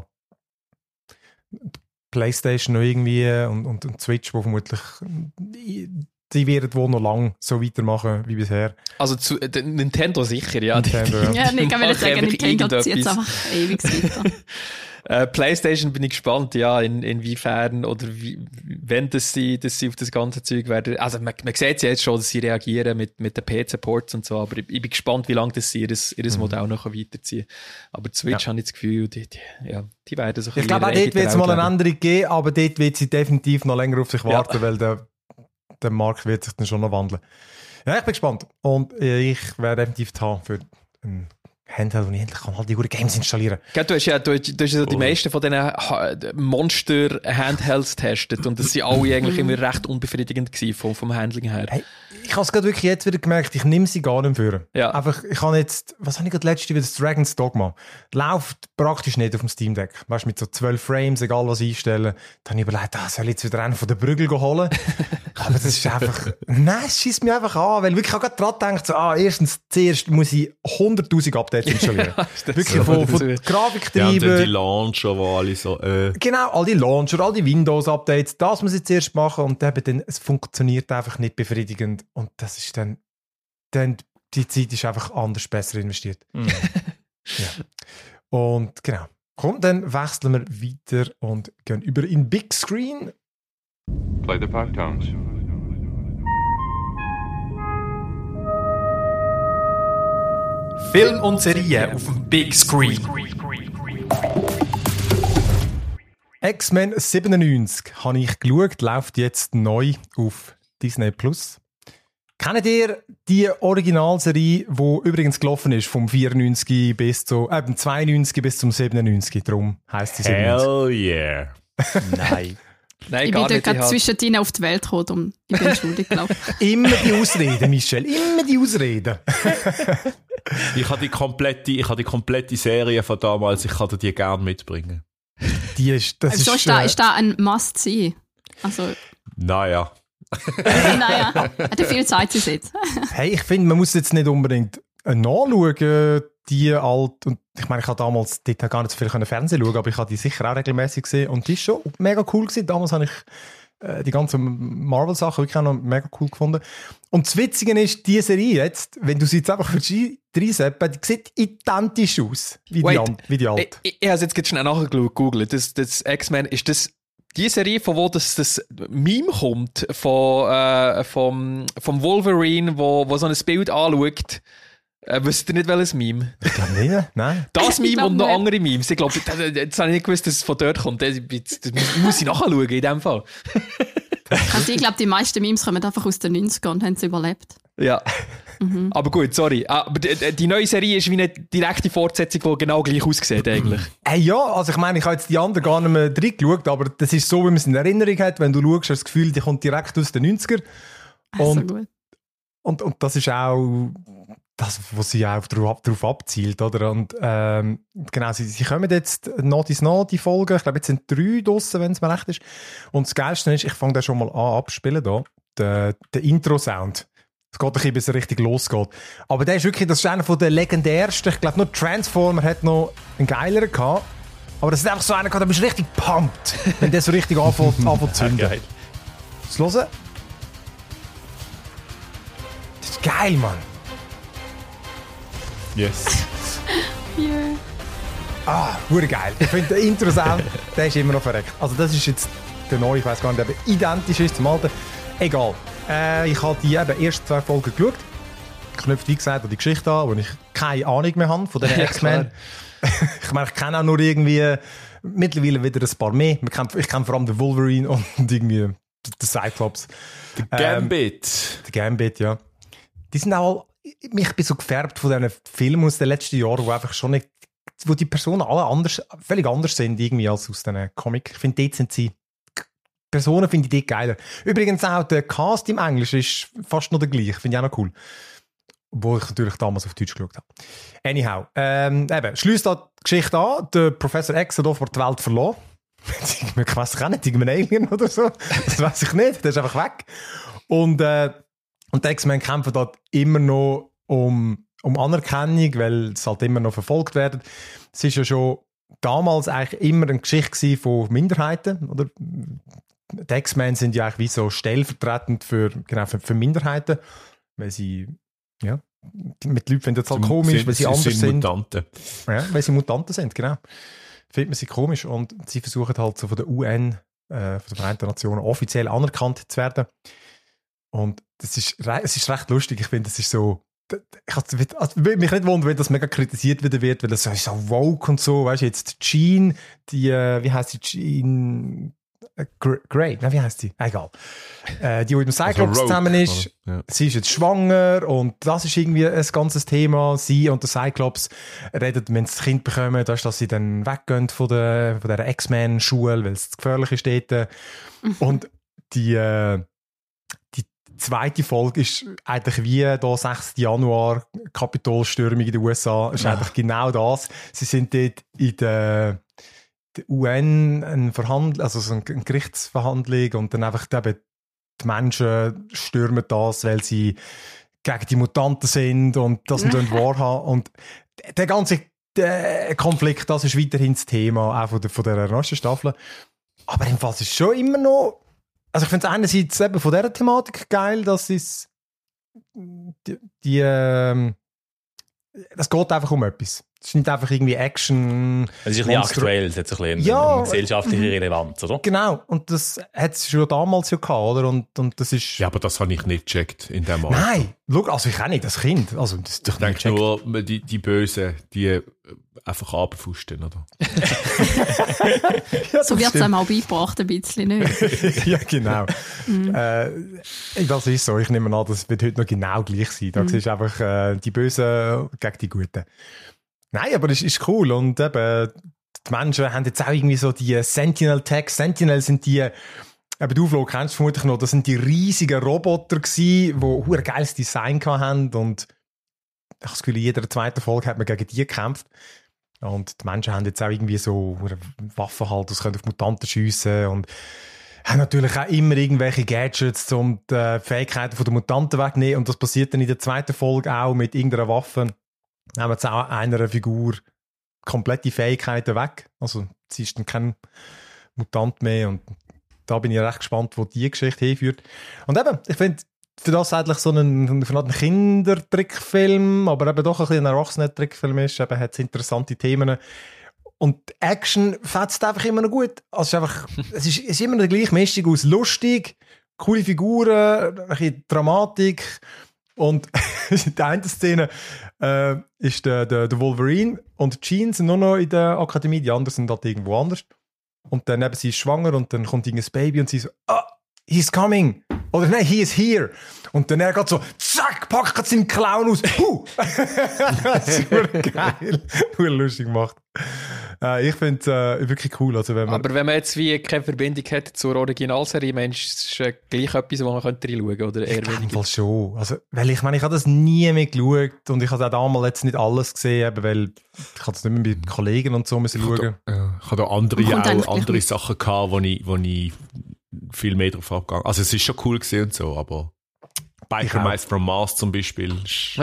PlayStation noch irgendwie und, und, und Switch, wo vermutlich die werden wohl noch lange so weitermachen wie bisher. Also zu, äh, Nintendo sicher, ja. Nintendo, ja. Ja, ich kann mir sagen, Einfach Nintendo zieht es irgendetwas. einfach ewig weiter. Äh, PlayStation bin ich gespannt, ja, in, inwiefern oder wie, wenn das sie, dass sie auf das ganze Zeug werden. Also man, man sieht ja jetzt schon, dass sie reagieren mit, mit den P C-Ports und so, aber ich, ich bin gespannt, wie lange das sie ihr, ihr mhm. Modell noch weiterziehen können. Aber die Switch Ja. habe ich das Gefühl, die, die, ja, die werden so ein Ich glaube, auch dort wird es mal eine Änderung geben, aber dort wird sie definitiv noch länger auf sich warten, Ja. weil der, der Markt wird sich dann schon noch wandeln. Ja, ich bin gespannt. Und äh, ich werde definitiv haben für ein Handheld, wo ich endlich kann, all die guten Games installieren kann. Du hast ja, du, du hast ja die Oh. meisten von diesen Ha- Monster-Handhelds getestet und das sind alle eigentlich immer recht unbefriedigend gewesen vom, vom Handling her. Hey, ich habe es gerade wirklich jetzt wieder gemerkt, ich nehme sie gar nicht für. Ja. Einfach, ich habe jetzt, was habe ich gerade letzte wieder, das Dragon's Dogma. Läuft praktisch nicht auf dem Steam Deck. Weißt du, mit so zwölf Frames, egal was einstellen. Dann habe ich überlegt, ah, soll ich jetzt wieder einen von den Brügel holen? Aber das ist einfach, nein, es schießt mich einfach an, weil wirklich, ich habe gerade dran gedacht, so, ah, erstens, zuerst muss ich hunderttausend Updates installieren. wirklich so? von, von Ja, Ja, und dann die Grafiktreiben. Launcher, wo alle so, äh, Genau, all die Launcher, all die Windows-Updates, das muss ich zuerst machen und eben dann, es funktioniert einfach nicht befriedigend und das ist dann, dann die Zeit ist einfach anders besser investiert. Mhm. Ja. Und genau. Komm, dann wechseln wir weiter und gehen über in Big Screen. Play the five tones. Film und Serie auf dem Big Screen. X-Men siebenundneunzig habe ich geschaut, läuft jetzt neu auf Disney Plus. Kennt ihr die Originalserie, die übrigens gelaufen ist, vom vierundneunzig bis zu, äh, zweiundneunzig bis zum siebenundneunzig? Darum heisst sie siebenundneunzig. hell yeah. Nein. Nein, Ich bin gar dort nicht. Ich gerade habe- zwischendrin auf die Welt gekommen und ich bin schuldig, glaube ich. Immer die Ausreden, Michel, immer die Ausreden. Ich habe die komplette, ich habe die komplette Serie von damals, ich kann dir die gerne mitbringen. Die ist, das So ist, ist da, äh, ist da ein Must-See. Also, Naja. naja, hat ja viel Zeit zu jetzt. hey, ich finde, man muss jetzt nicht unbedingt äh, nachschauen, die alt, und ich meine, ich habe damals dort gar nicht so viel können Fernsehen schauen, aber ich habe die sicher auch regelmäßig gesehen und die ist schon mega cool gewesen. Damals habe ich äh, die ganzen Marvel-Sachen wirklich auch noch mega cool gefunden. Und das Witzige ist, die Serie jetzt, wenn du sie jetzt einfach reinseppen, die sieht identisch aus, wie die, Wait. an, wie die alte. Ich, ich, ich habe es jetzt gerade schnell nachgegoogelt. Das, das X-Men, ist das die Serie, von wo das, das Meme kommt, von, äh, vom, vom Wolverine, wo, wo so ein Bild anschaut? Äh, wisst ihr nicht, welches Meme? Ich glaube nicht, nein. Das Ich Meme glaub und noch nicht. andere Memes. Ich glaube, jetzt habe ich nicht gewusst, dass es von dort kommt. Das, das, das muss ich nachschauen, in dem Fall. Also ich glaube, die meisten Memes kommen einfach aus den neunzigern und haben es überlebt. Ja. Mhm. Aber gut, sorry. Aber die, die neue Serie ist wie eine direkte Fortsetzung, die genau gleich aussieht, eigentlich. Hey, ja, also ich meine, ich habe jetzt die anderen gar nicht mehr drin geschaut, aber das ist so, wie man es in Erinnerung hat. Wenn du schaust, hast du das Gefühl, die kommt direkt aus den neunzigern. Also Und- gut. Und, und das ist auch das, was sie auch darauf, darauf abzielt, oder? Und ähm, genau, sie, sie kommen jetzt noch ins noch die Folgen. Ich glaube, jetzt sind drei draussen, wenn es mir recht ist. Und das Geilste ist, ich fange da schon mal an abspielen, da, der, der Intro-Sound. Es geht ein bisschen, bis es richtig losgeht. Aber der ist wirklich, das ist einer von den legendärsten. Ich glaube, nur Transformer hat noch einen geileren gehabt. Aber das ist einfach so einer gehabt, da bist du richtig pumped, wenn der so richtig anfängt, anfängt zu zünden. Geil. Das hören? Das ist geil, Mann. Yes. Yeah. Ah, hure geil. Ich finde den Intro-Sound, der ist immer noch verreckt. Also das ist jetzt der neue, ich weiß gar nicht, ob er identisch ist zum alten. Egal. Äh, ich habe die eben ersten zwei Folgen geschaut. Knüpft, wie gesagt, an die Geschichte an, wo ich keine Ahnung mehr habe von den Ja, X-Men. Ich meine, ich kenne auch nur irgendwie mittlerweile wieder ein paar mehr. Ich kenne, ich kenne vor allem den Wolverine und irgendwie den Cyclops. Der Ähm, Gambit. Der Gambit, ja. Die sind auch, mich bin so gefärbt von diesen Filmen aus den letzten Jahren, wo einfach schon nicht, wo die Personen alle anders, völlig anders sind irgendwie als aus diesen Comics. Ich finde, dort sind sie, Personen finde ich dort geiler. Übrigens auch der Cast im Englischen ist fast noch der gleiche, finde ich auch noch cool. Wo ich natürlich damals auf Deutsch geschaut habe. Anyhow, ähm, eben, schließt da die Geschichte an, der Professor X hat offenbar die Welt verloren. Ich weiß auch nicht, irgendein Alien oder so. Das weiß ich nicht, der ist einfach weg. Und, äh, und die X-Men kämpfen dort immer noch um, um Anerkennung, weil sie halt immer noch verfolgt werden. Es ist ja schon damals eigentlich immer eine Geschichte von Minderheiten, oder die X-Men sind ja eigentlich wie so stellvertretend für, genau, für, für Minderheiten, weil sie, ja, mit Leuten finden das halt komisch, sind, weil sie, sie anders sind. sind Mutanten. Ja, weil sie Mutanten sind, genau. Findet man sie komisch und sie versuchen halt so von der U N, äh, von den Vereinten Nationen offiziell anerkannt zu werden. Und das ist, es ist recht lustig, ich finde, das ist so, ich also, würde mich nicht wundern, wenn das mega kritisiert wieder wird, weil das ist so woke und so, weißt du, jetzt Jean, die, äh, wie heisst die, Jean äh, Grey, nein, wie heisst die? Egal. Äh, die, die mit dem Cyclops also zusammen ist, ja. Sie ist jetzt schwanger und das ist irgendwie ein ganzes Thema. Sie und der Cyclops reden, wenn sie das Kind bekommen, dass sie dann weggehen von der, von der X-Men-Schule, weil es zu gefährlich ist dort. Und die, äh, die zweite Folge ist eigentlich wie da sechster Januar Kapitolstürmung in den U S A. Ist ja. eigentlich genau das. Sie sind dort in der, der U N eine Verhandlung, also so eine Gerichtsverhandlung und dann einfach eben die Menschen stürmen das, weil sie gegen die Mutanten sind und das und wahrhaben. Und der ganze der Konflikt, das ist weiterhin das Thema, auch von der, von der neuesten Staffel. Aber im Fall ist es schon immer noch. Also ich finde es einerseits eben von dieser Thematik geil, dass es die, die ähm, das geht einfach um etwas. Es ist nicht einfach irgendwie Action. Es ist ein bisschen aktuell, es hat so ein bisschen ja, eine gesellschaftliche Relevanz, oder? Genau, und das hat es schon damals ja gehabt, oder? Und, und das ist... Ja, aber das habe ich nicht gecheckt in dem Alter. Nein, schau, also ich auch nicht, das Kind. Also, das ich denke nur, die, die Bösen, die einfach abfusten, oder? ja, so wird es einem auch beigebracht, ein bisschen, nicht? ja, genau. mhm. äh, das ist so, ich nehme an, das wird heute noch genau gleich sein. Da mhm. siehst du einfach äh, die Bösen gegen die Guten. Nein, aber das ist cool und eben, die Menschen haben jetzt auch irgendwie so die Sentinel-Tags. Sentinel sind die, eben du, Flo, kennst du vermutlich noch, das sind die riesigen Roboter gewesen, die ein geiles Design hatten und ich habe das Gefühl, in jeder zweiten Folge hat man gegen die gekämpft. Und die Menschen haben jetzt auch irgendwie so Waffen halt, das können auf Mutanten schiessen und haben natürlich auch immer irgendwelche Gadgets, um die Fähigkeiten der Mutanten wegzunehmen und das passiert dann in der zweiten Folge auch mit irgendeiner Waffe. Haben wir jetzt auch einer Figur komplette Fähigkeiten weg. Also, sie ist dann kein Mutant mehr. Und da bin ich recht gespannt, wo die Geschichte hinführt. Und eben, ich finde, für das eigentlich so ein, für einen Kindertrickfilm, aber eben doch ein bisschen ein Erwachsenen-Trickfilm ist, eben hat es interessante Themen. Und Action fetzt einfach immer noch gut. Also, es ist einfach, es ist, es ist immer eine gleiche Mischung aus lustig, coole Figuren, ein bisschen Dramatik. Und in der einen Szene äh, ist der, der, der Wolverine und Jean sind nur noch in der Akademie, die anderen sind halt irgendwo anders. Und dann eben, sie ist schwanger und dann kommt irgendein Baby und sie so, ah, he's coming! Oder nein, he is here! Und dann er geht so, zack, packt seinen Clown aus, huh! Das ist super geil, nur lustig gemacht. Äh, ich finde es äh, wirklich cool. Also wenn man Aber wenn man jetzt wie keine Verbindung hat zur Originalserie, meinst du, es ist äh, gleich etwas, wo man könnte reinschauen könnte? Oder eher weniger? weniger? Schon. Also, weil ich meine, ich habe das nie mehr geschaut und ich habe auch damals jetzt nicht alles gesehen, eben, weil ich habe es nicht mehr mit Kollegen und so müssen ich schauen. Ich habe da andere, auch andere Sachen gehabt, wo ich, wo ich viel mehr drauf abgegangen. Also es ist schon cool gesehen und so, aber Biker Mice from Mars zum Beispiel ist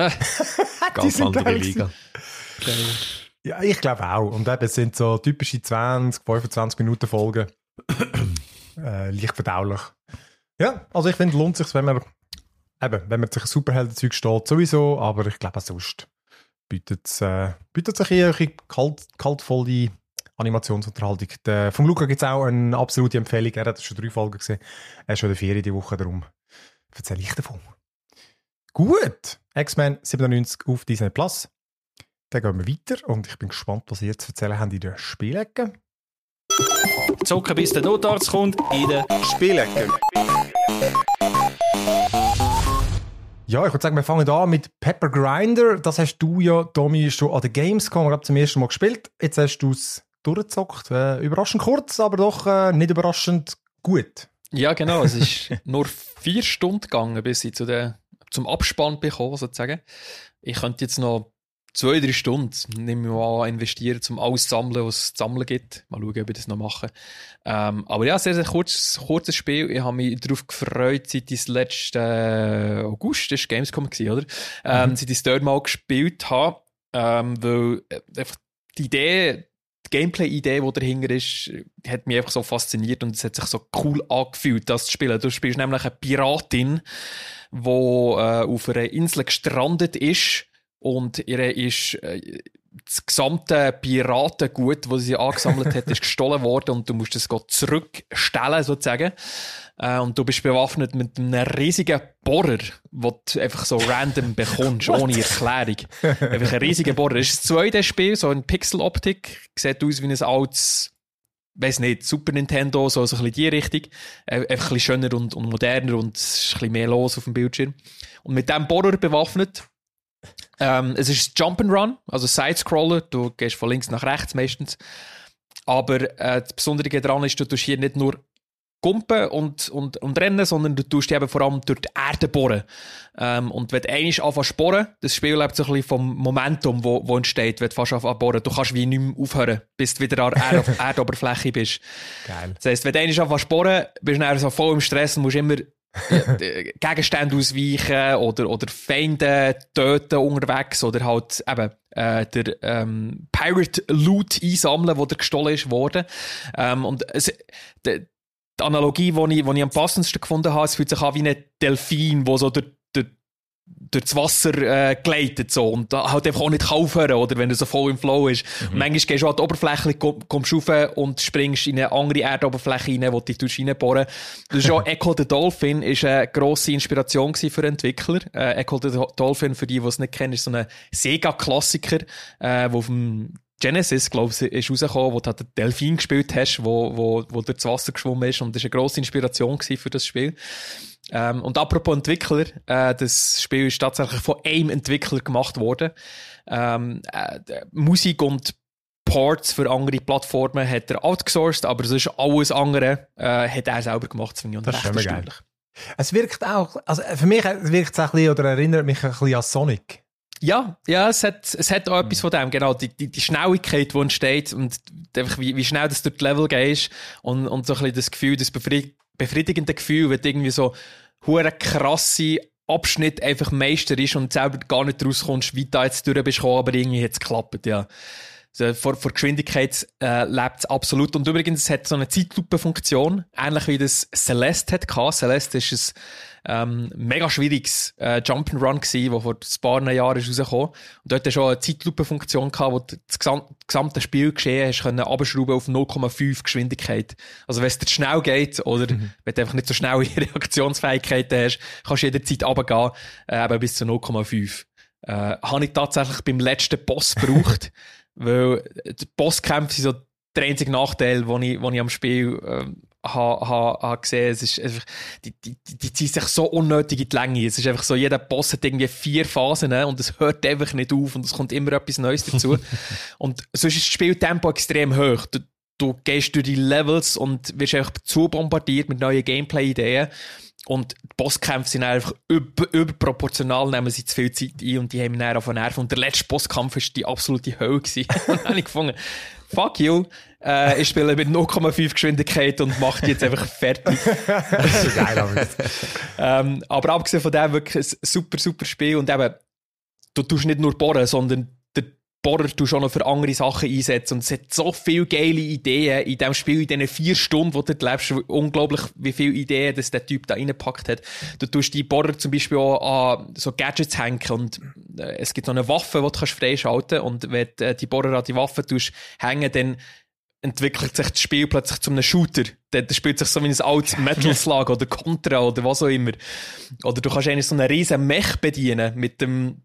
ganz andere Liga. Okay. Ja, ich glaube auch. Und eben, es sind so typische zwanzig, fünfundzwanzig Minuten Folgen. äh, leicht verdaulich. Ja, also ich finde, es lohnt sich, wenn man eben, wenn man sich ein Superheldenzeug steht, sowieso, aber ich glaube auch sonst bietet es äh, bietet sich eher eine kalt, kaltvolle Animationsunterhaltung. Der, vom Luca gibt es auch eine absolute Empfehlung. Er hat schon drei Folgen gesehen. Er ist schon in der Ferien die Woche, darum erzähle ich davon. Gut, X-Men siebenundneunzig auf Disney Plus. Dann gehen wir weiter und ich bin gespannt, was ihr zu erzählen habt in der Spielecke. Zocken bis der Notarzt kommt in der Spielecke. Ja, ich würde sagen, wir fangen an mit Pepper Grinder. Das hast du ja, Tommy, schon an der Gamescom, glaube zum ersten Mal gespielt. Jetzt hast du es durchgezockt. Äh, überraschend kurz, aber doch äh, nicht überraschend gut. Ja, genau. Es ist nur vier Stunden gegangen, bis ich zu der, zum Abspann bekomme, sozusagen. Ich könnte jetzt noch zwei, drei Stunden, nehme ich mal an, investieren, um alles zu sammeln, was es zu sammeln gibt. Mal schauen, ob ich das noch mache. Ähm, aber ja, sehr, sehr kurzes, kurzes Spiel. Ich habe mich darauf gefreut, seit ich das letzte August, das war Gamescom, oder? Ähm, mhm. Seit ich es dort mal gespielt habe. Ähm, weil äh, die Idee, Gameplay-Idee, die dahinter ist, hat mich einfach so fasziniert und es hat sich so cool angefühlt, das zu spielen. Du spielst nämlich eine Piratin, die äh, auf einer Insel gestrandet ist und ihr ist äh, das gesamte Piratengut, das sie angesammelt hat, ist gestohlen worden und du musst es zurückstellen, sozusagen. Äh, und du bist bewaffnet mit einem riesigen Bohrer, den du einfach so random bekommst, ohne Erklärung. Einfach ein riesiger Bohrer. Das ist das zweite Spiel, so in Pixel-Optik. Sieht aus wie ein altes, weiss nicht, Super Nintendo, so, so ein bisschen in die Richtung. Äh, einfach ein bisschen schöner und, und moderner und es ist ein bisschen mehr los auf dem Bildschirm. Und mit diesem Bohrer bewaffnet, Ähm, es ist Jump'n'Run, also Sidescroller, du gehst von links nach rechts meistens. Aber äh, das Besondere daran ist, du tust hier nicht nur Gumpen und, und, und rennen, sondern du tust eben vor allem durch die Erde bohren. Ähm, und wenn du einmal anfängst zu bohren, das Spiel lebt so ein bisschen vom Momentum, wo, wo entsteht, wenn du fast anfängst zu bohren. Du kannst wie nicht mehr aufhören, bis du wieder an der Erd- Erdoberfläche bist. Geil. Das heisst, wenn du einmal anfängst zu bohren, bist du dann so voll im Stress und musst immer ja, Gegenstände ausweichen oder, oder Feinde töten unterwegs oder halt eben äh, der ähm, Pirate Loot einsammeln, der gestohlen ist worden. Ähm, und es, die, die Analogie, die ich, die ich am passendsten gefunden habe, es fühlt sich an wie ein Delfin, der so durch, durch, durch das Wasser äh, gleitet so, und da halt einfach auch nicht aufhören, oder wenn er so voll im Flow ist. Mhm. Manchmal gehst du an die Oberfläche, komm, kommst rauf und springst in eine andere Erdoberfläche rein, wo du dich reinbohren. Das ist auch Echo the Dolphin, ist eine grosse Inspiration für Entwickler. Äh, Echo the Dolphin, für die, die es nicht kennen, ist so ein Sega-Klassiker, äh, wo auf dem Genesis, glaube ich, ist rausgekommen, wo du halt den Delfin gespielt hast, wo, wo, wo durch das Wasser geschwommen ist, und das war eine grosse Inspiration für das Spiel. Ähm, und apropos Entwickler, äh, das Spiel ist tatsächlich von einem Entwickler gemacht worden. Ähm, äh, Musik und Ports für andere Plattformen hat er outgesourced, aber sonst alles andere äh, hat er selber gemacht. Das finde ich recht erstaunlich. Es wirkt auch, also für mich wirkt es ein bisschen, oder erinnert mich ein bisschen an Sonic. Ja, ja, es hat, es hat auch etwas von dem, genau, die, die, die Schnelligkeit, die entsteht und einfach wie, wie schnell das durch die Level gehst und, und so ein bisschen das Gefühl, das befried, befriedigende Gefühl, wenn du irgendwie so hure krasse Abschnitt einfach Meister ist und selber gar nicht rauskommst, wie du da jetzt durch bist gekommen, aber irgendwie hat es geklappt, ja. Also vor, vor Geschwindigkeit äh, lebt es absolut. Und übrigens, es hat so eine Zeitlupe-Funktion, ähnlich wie das Celeste hat. Celeste ist ein ähm, mega schwieriges äh, Jump'n'Run gewesen, das vor ein paar Jahren ist rausgekommen. Und dort hat schon eine Zeitlupe-Funktion gehabt, wo du das gesam- gesamte Spiel geschehen hast, können abschrauben auf null Komma fünf Geschwindigkeit. Also wenn es dir schnell geht oder mhm. wenn du einfach nicht so schnelle Reaktionsfähigkeiten hast, kannst du jederzeit runtergehen, äh, eben bis zu null Komma fünf. Äh, habe ich tatsächlich beim letzten Boss gebraucht. Weil die Bosskämpfe sind so der einzige Nachteil, den ich, den ich am Spiel ähm, habe ha, ha gesehen. Es ist einfach, die, die, die ziehen sich so unnötig in die Länge. Es ist einfach so, jeder Boss hat irgendwie vier Phasen, ne? Und es hört einfach nicht auf und es kommt immer etwas Neues dazu. Und sonst ist das Spieltempo extrem hoch. Du, du gehst durch die Levels und wirst einfach zu bombardiert mit neuen Gameplay-Ideen. Und die Bosskämpfe sind einfach über, überproportional, nehmen sie zu viel Zeit ein und die haben mich dann auf den Nerven. Und der letzte Bosskampf war die absolute Hölle gewesen. Und dann habe ich gefunden, fuck you, äh, ich spiele mit null Komma fünf Geschwindigkeit und mache die jetzt einfach fertig. Das ist so geil, aber. ähm, aber abgesehen von dem wirklich ein super, super Spiel. Und eben, du tust nicht nur bohren, sondern Bohrer tust du auch noch für andere Sachen einsetzen. Und es hat so viele geile Ideen in diesem Spiel, in diesen vier Stunden, wo du dort lebst. Unglaublich, wie viele Ideen das der Typ da reingepackt hat. Du tust die Bohrer zum Beispiel auch an so Gadgets hängen. Und äh, es gibt so eine Waffe, die du kannst freischalten kannst. Und wenn du äh, die Bohrer an die Waffe tust, hängen, dann entwickelt sich das Spiel plötzlich zu einem Shooter. Dann spielt sich so wie ein altes Metal Slug oder Contra oder was auch immer. Oder du kannst eigentlich so einen riesen Mech bedienen mit dem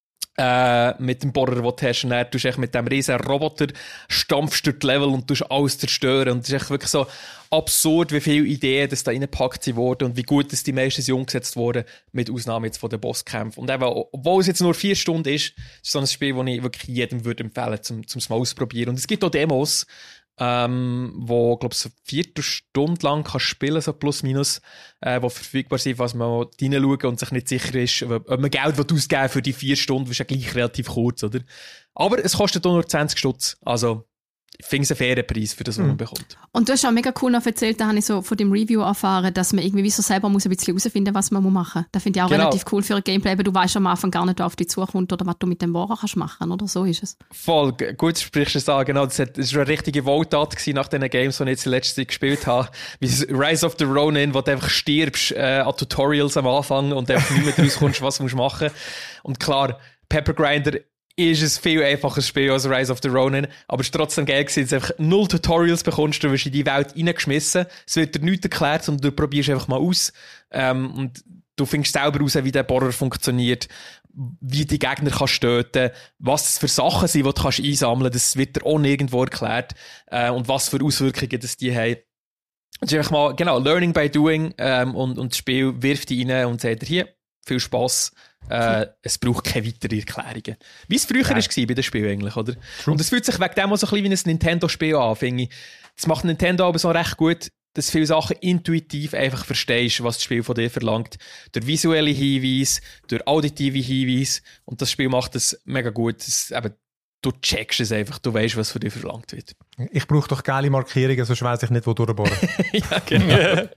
Äh, mit dem Bohrer, den du hast, und dann tust du mit dem riesen Roboter stampfst durch die Level und tust alles zerstören. Und es ist echt wirklich so absurd, wie viele Ideen das da reingepackt wurden und wie gut das die meisten umgesetzt wurden, mit Ausnahme jetzt von den Bosskämpfen. Und eben, obwohl es jetzt nur vier Stunden ist, ist so ein Spiel, das ich wirklich jedem würde empfehlen, zum, zum mal ausprobieren. Und es gibt auch Demos, ähm, wo, glaube ich, so eine Viertelstunde lang kannst spielen, so plus minus, äh, wo verfügbar sind, was man reinschauen und sich nicht sicher ist, ob man Geld ausgeben für die vier Stunden, ist ja gleich relativ kurz, oder? Aber es kostet auch nur zwanzig Stutz, also ich finde es einen fairen Preis für das, was man bekommt. Und du hast auch mega cool noch erzählt, da habe ich so von dem Review erfahren, dass man irgendwie so selber muss ein bisschen herausfinden muss, was man machen muss. Das finde ich auch Genau. relativ cool für ein Gameplay, aber du weißt am Anfang gar nicht, wer auf dich zukommt oder was du mit dem Bohrer kannst machen, oder so ist es. Voll, g- gut sprichst du es an, genau, das war eine richtige Wohltat gewesen nach den Games, die ich jetzt in letzter Zeit gespielt habe. Wie das Rise of the Ronin, wo du einfach stirbst äh, an Tutorials am Anfang und einfach nicht mehr rauskommst, was du musst machen. Und klar, Pepper Grinder ist ein viel einfaches Spiel als Rise of the Ronin, aber es ist trotzdem geil gewesen, dass du einfach null Tutorials bekommst, du wirst in die Welt reingeschmissen, es wird dir nichts erklärt, sondern du probierst einfach mal aus ähm, und du findest selber raus, wie der Bohrer funktioniert, wie die Gegner kannst töten, was das für Sachen sind, die du kannst einsammeln kannst, das wird dir auch nirgendwo erklärt äh, und was für Auswirkungen das die haben. Es ist einfach mal, genau, Learning by Doing ähm, und, und das Spiel wirft dich rein und sagt dir, hier, viel Spass. Äh, es braucht keine weiteren Erklärungen. Wie es früher Ja. war bei den Spielen eigentlich, oder? Und es fühlt sich wegen dem auch so ein bisschen wie ein Nintendo-Spiel an, finde ich. Das macht Nintendo aber so recht gut, dass du viele Sachen intuitiv einfach verstehst, was das Spiel von dir verlangt. Durch visuelle Hinweise, durch auditive Hinweise. Und das Spiel macht das mega gut. Das, eben, du checkst es einfach, du weißt, was von dir verlangt wird. Ich brauche doch geile Markierungen, sonst weiss ich nicht, wo durchbohren. Ja, genau.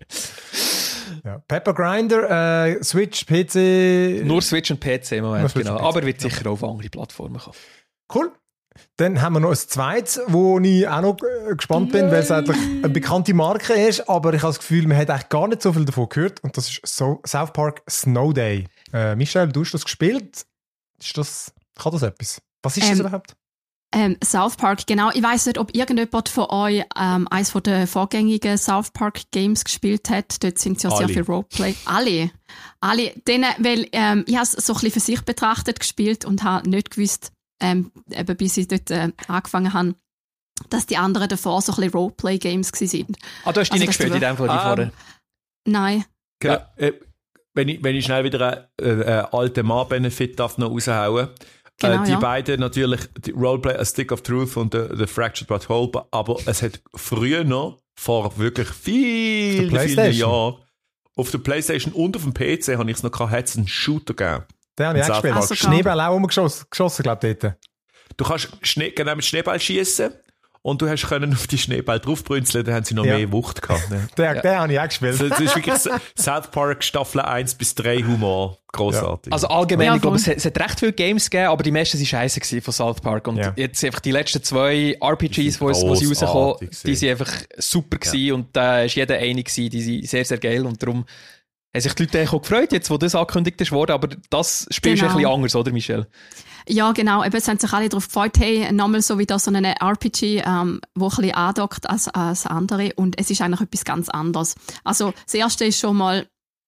Ja. Pepper Grinder, äh, Switch, P C. Nur Switch und P C im Moment, Nur Switch genau. und P C. Aber wird sicher auch auf andere Plattformen kommen. Cool. Dann haben wir noch ein zweites, wo ich auch noch äh, gespannt bin, weil es eigentlich eine bekannte Marke ist, aber ich habe das Gefühl, man hat eigentlich gar nicht so viel davon gehört. Und das ist so South Park Snow Day. Äh, Michelle, du hast das gespielt. Ist das, kann das etwas? Was ist das Ähm, überhaupt? Ähm, South Park, genau. Ich weiss nicht, ob irgendjemand von euch ähm, eines von den vorgängigen South Park Games gespielt hat. Dort sind ja sehr Alle. viel Roleplay. Alle. Alle. Denen, weil ähm, ich habe es so ein bisschen für sich betrachtet gespielt und habe nicht gewusst, ähm, eben bis ich dort äh, angefangen habe, dass die anderen davor so ein bisschen Roleplay-Games waren. Ah, du hast die Also, nicht dass gespielt du- in dem Fall, die Ah, vorher. Nein. Genau. Äh, wenn, ich, wenn ich schnell wieder einen äh, äh, alten Mann-Benefit darf noch raushauen. Genau, äh, die ja. beiden natürlich, die Roleplay, A Stick of Truth und The, the Fractured But Whole, aber es hat früher noch, vor wirklich vielen, vielen PlayStation? Jahren, auf der PlayStation und auf dem P C, habe ich es noch gehabt, hat es einen Shooter gegeben. Den habe ich auch South gespielt. Park. Also Schneeball auch umgeschossen, geschossen, glaube ich, dort. Du kannst Schnee, genau mit Schneeball schießen und du hast können auf die Schneeball draufbrünzeln, dann haben sie noch Ja. mehr Wucht gehabt. Ne? Den, den habe ich auch gespielt. Also, das ist wirklich South Park Staffel eins bis drei Humor. Grossartig. Also allgemein, Ja, ich glaube, voll. es, hat- es hat recht viele Games gegeben, aber die meisten waren scheiße gewesen von South Park. Und Ja. jetzt einfach die letzten zwei R P Gs, Die die sind wo sie rauskommen, grossartig die sind einfach super gewesen. Ja. Und da war jeder einig gewesen, die sind sehr, sehr geil. Und darum haben sich die Leute eigentlich auch gefreut, jetzt, wo das angekündigt ist worden. Aber das Spiel ist Genau. ein bisschen anders, oder Michelle? Ja, genau. Eben, es haben sich alle darauf gefreut, hey, nochmal so wieder so einen R P G, ähm, wo ein bisschen andockt als, als andere. Und es ist eigentlich etwas ganz anderes. Also, das Erste ist schon mal,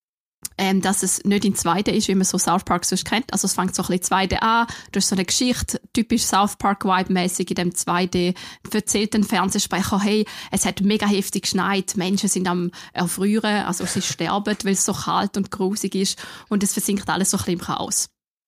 ähm, dass es nicht in zwei D ist, wie man so South Park sonst kennt. Also, es fängt so ein bisschen zwei D an. Du hast so eine Geschichte, typisch South Park-Vibe-mäßig in dem zwei D. Erzählt ein Fernsehsprecher, hey, es hat mega heftig geschneit, Menschen sind am Erfrieren, also sie sterben, weil es so kalt und grusig ist. Und es versinkt alles so ein bisschen im Chaos.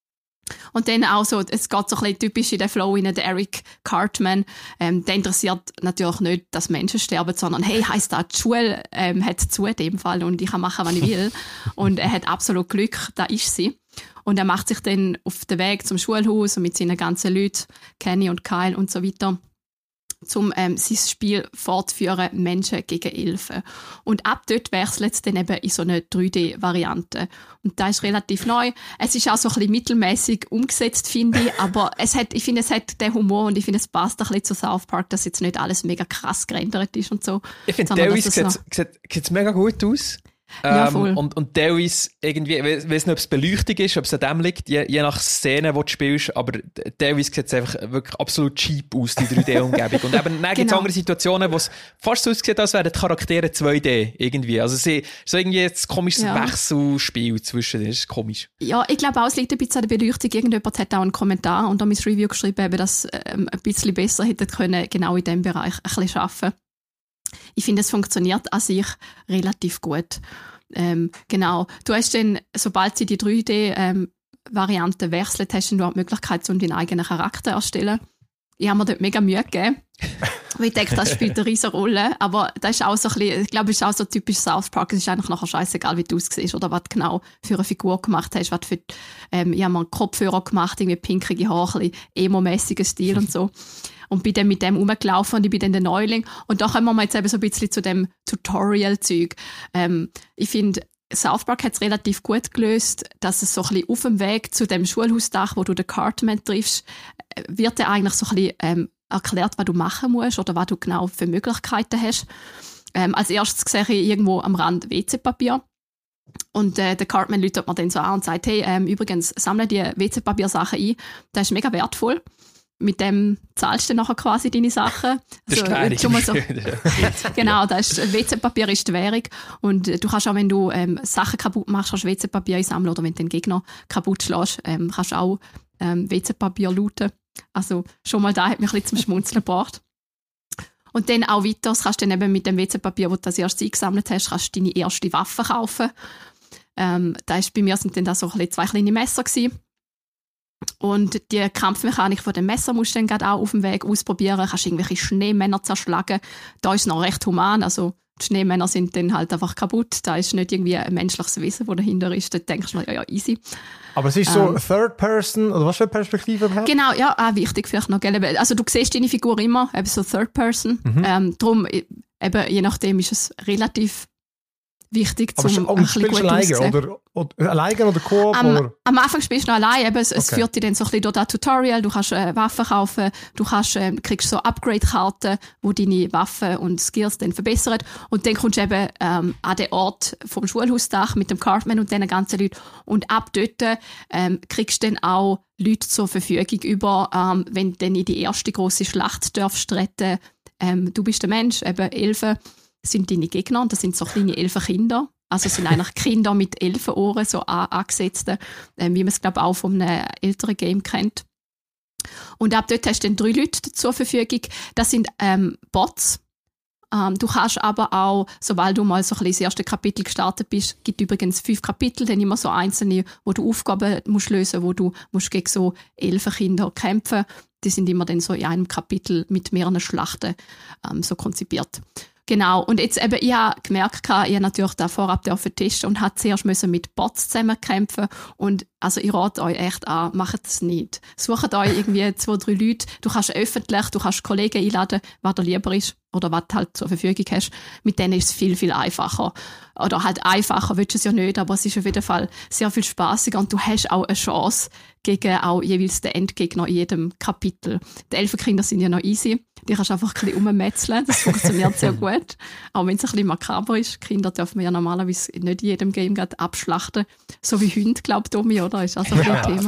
Und dann auch so, es geht so ein bisschen typisch in den Flow in der Eric Cartman. Ähm, der interessiert natürlich nicht, dass Menschen sterben, sondern hey, heisst das, die Schule ähm, hat zu in dem Fall und ich kann machen, was ich will. Und er hat absolut Glück, da ist sie. Und er macht sich dann auf den Weg zum Schulhaus und mit seinen ganzen Leuten, Kenny und Kyle und so weiter, zum ähm, sein Spiel fortführen, Menschen gegen Elfen. Und ab dort wechselt es dann eben in so eine drei D-Variante. Und das ist relativ neu. Es ist auch so ein bisschen mittelmäßig umgesetzt, finde ich, aber es hat, ich finde, es hat den Humor und ich finde, es passt ein bisschen zu South Park, dass jetzt nicht alles mega krass gerendert ist und so. Ich finde, Sondern, teilweise dass es sieht es mega gut aus. Ja, Ähm, voll. und, und teilweise irgendwie, ich weiss nicht, ob es Beleuchtung ist, ob es an dem liegt, je, je nach Szene, die du spielst, aber teilweise sieht es einfach wirklich absolut cheap aus, die drei D-Umgebung. Und eben, dann gibt es Genau. andere Situationen, wo es fast so aussieht, als wären die Charaktere zwei D, irgendwie. Also sie, so irgendwie jetzt komisches Ja. Wechselspiel zwischen, das ist komisch. Ja, ich glaube auch, es liegt ein bisschen an der Beleuchtung. Irgendjemand hat auch einen Kommentar unter mein Review geschrieben, eben, dass ähm, ein bisschen besser hätte können, genau in diesem Bereich ein bisschen arbeiten. Ich finde, es funktioniert an sich relativ gut. Ähm, genau. Du hast dann, sobald sie die drei D-Variante ähm, wechselt, hast du dann auch die Möglichkeit, um deinen eigenen Charakter zu erstellen. Ich habe mir dort mega Mühe gegeben. Weil ich denke, das spielt eine riesige Rolle. Aber das ist auch so ein bisschen, ich glaube, es ist auch so typisch South Park. Es ist eigentlich nachher scheißegal, wie du aussiehst oder was du genau für eine Figur gemacht hast. Was für, ähm, ich habe mir einen Kopfhörer gemacht, irgendwie pinkige Haare, ein bisschen emo-mäßiger Stil und so. und bin dann mit dem rumgelaufen und ich bin dann der Neuling. Und da kommen wir jetzt eben so ein bisschen zu dem Tutorial-Zeug. Ähm, ich finde, South Park hat es relativ gut gelöst, dass es so ein bisschen auf dem Weg zu dem Schulhausdach, wo du den Cartman triffst, wird dir eigentlich so ein bisschen ähm, erklärt, was du machen musst oder was du genau für Möglichkeiten hast. Ähm, als erstes sehe ich irgendwo am Rand W C-Papier. Und äh, der Cartman läutet mir dann so an und sagt, hey, ähm, übrigens, sammle die W C-Papier-Sachen ein. Das ist mega wertvoll. Mit dem zahlst du nachher quasi deine Sachen. Das ist also, schon mal so. die Genau, das ist, W C-Papier ist die Währung. Und äh, du kannst auch, wenn du ähm, Sachen kaputt machst, kannst du W C-Papier einsammeln. Oder wenn du den Gegner kaputt schlägst, ähm, kannst du auch ähm, W C-Papier looten. Also schon mal da hat mich ein bisschen zum Schmunzeln gebracht. Und dann auch weiter, das kannst du dann eben mit dem W C-Papier, das du das erste eingesammelt hast, kannst du deine erste Waffe kaufen. Ähm, da ist bei mir sind dann da so ein bisschen zwei kleine Messer gewesen. Und die Kampfmechanik von dem Messer musst du dann gerade auch auf dem Weg ausprobieren. Du kannst irgendwelche Schneemänner zerschlagen. Da ist es noch recht human. Also die Schneemänner sind dann halt einfach kaputt. Da ist nicht irgendwie ein menschliches Wesen, das dahinter ist. Da denkst du, ja, ja, easy. Aber es ist so Ähm. Third Person, oder was für eine Perspektive überhaupt? Genau, ja, auch wichtig vielleicht noch. Gell? Also du siehst deine Figur immer, eben so Third Person. Mhm. Ähm, darum, eben, je nachdem ist es relativ wichtig, Aber zum sch- ein bisschen spielst gut du alleine auszusehen. oder, oder, alleine oder Koop? Am, oder? am Anfang spielst du noch allein, eben, es, es Okay. führt dich dann so ein bisschen durch das Tutorial, du kannst äh, Waffen kaufen, du kannst, äh, kriegst so Upgrade-Karten, wo deine Waffen und Skills dann verbessern und dann kommst du eben ähm, an den Ort vom Schulhausdach mit dem Cartman und diesen ganzen Leuten und ab dort ähm, kriegst du dann auch Leute zur Verfügung über, ähm, wenn du dann in die erste grosse Schlacht darfst retten. Ähm, du bist der Mensch, eben Elfen sind deine Gegner und das sind so kleine Elfenkinder. Also es sind eigentlich Kinder mit Elfenohren, so an- angesetzte, äh, wie man es, glaube ich, auch von einem älteren Game kennt. Und ab dort hast du dann drei Leute zur Verfügung. Das sind ähm, Bots. Ähm, du kannst aber auch, sobald du mal so ein bisschen das erste Kapitel gestartet bist, gibt übrigens fünf Kapitel, dann immer so einzelne, wo du Aufgaben musst lösen, wo du musst gegen so Elfenkinder kämpfen. Die sind immer dann so in einem Kapitel mit mehreren Schlachten ähm, so konzipiert. Genau, und jetzt eben, ich habe gemerkt, ich habe natürlich da vorab testen und habe zuerst müssen mit Bots zusammen kämpfen und also ich rate euch echt an, macht das nicht. Sucht euch irgendwie zwei, drei Leute, du kannst öffentlich, du kannst Kollegen einladen, was dir lieber ist oder was du halt zur Verfügung hast, mit denen ist es viel, viel einfacher. Oder halt einfacher willst du es ja nicht, aber es ist auf jeden Fall sehr viel spaßiger und du hast auch eine Chance gegen auch jeweils den Endgegner in jedem Kapitel. Die Elfenkinder sind ja noch easy, die kannst du einfach ein bisschen rummetzeln, das funktioniert sehr gut. Auch wenn es ein bisschen makaber ist, Kinder dürfen wir ja normalerweise nicht in jedem Game gerade abschlachten, so wie Hunde, glaubt Tommy, oder? Ist also ein Thema.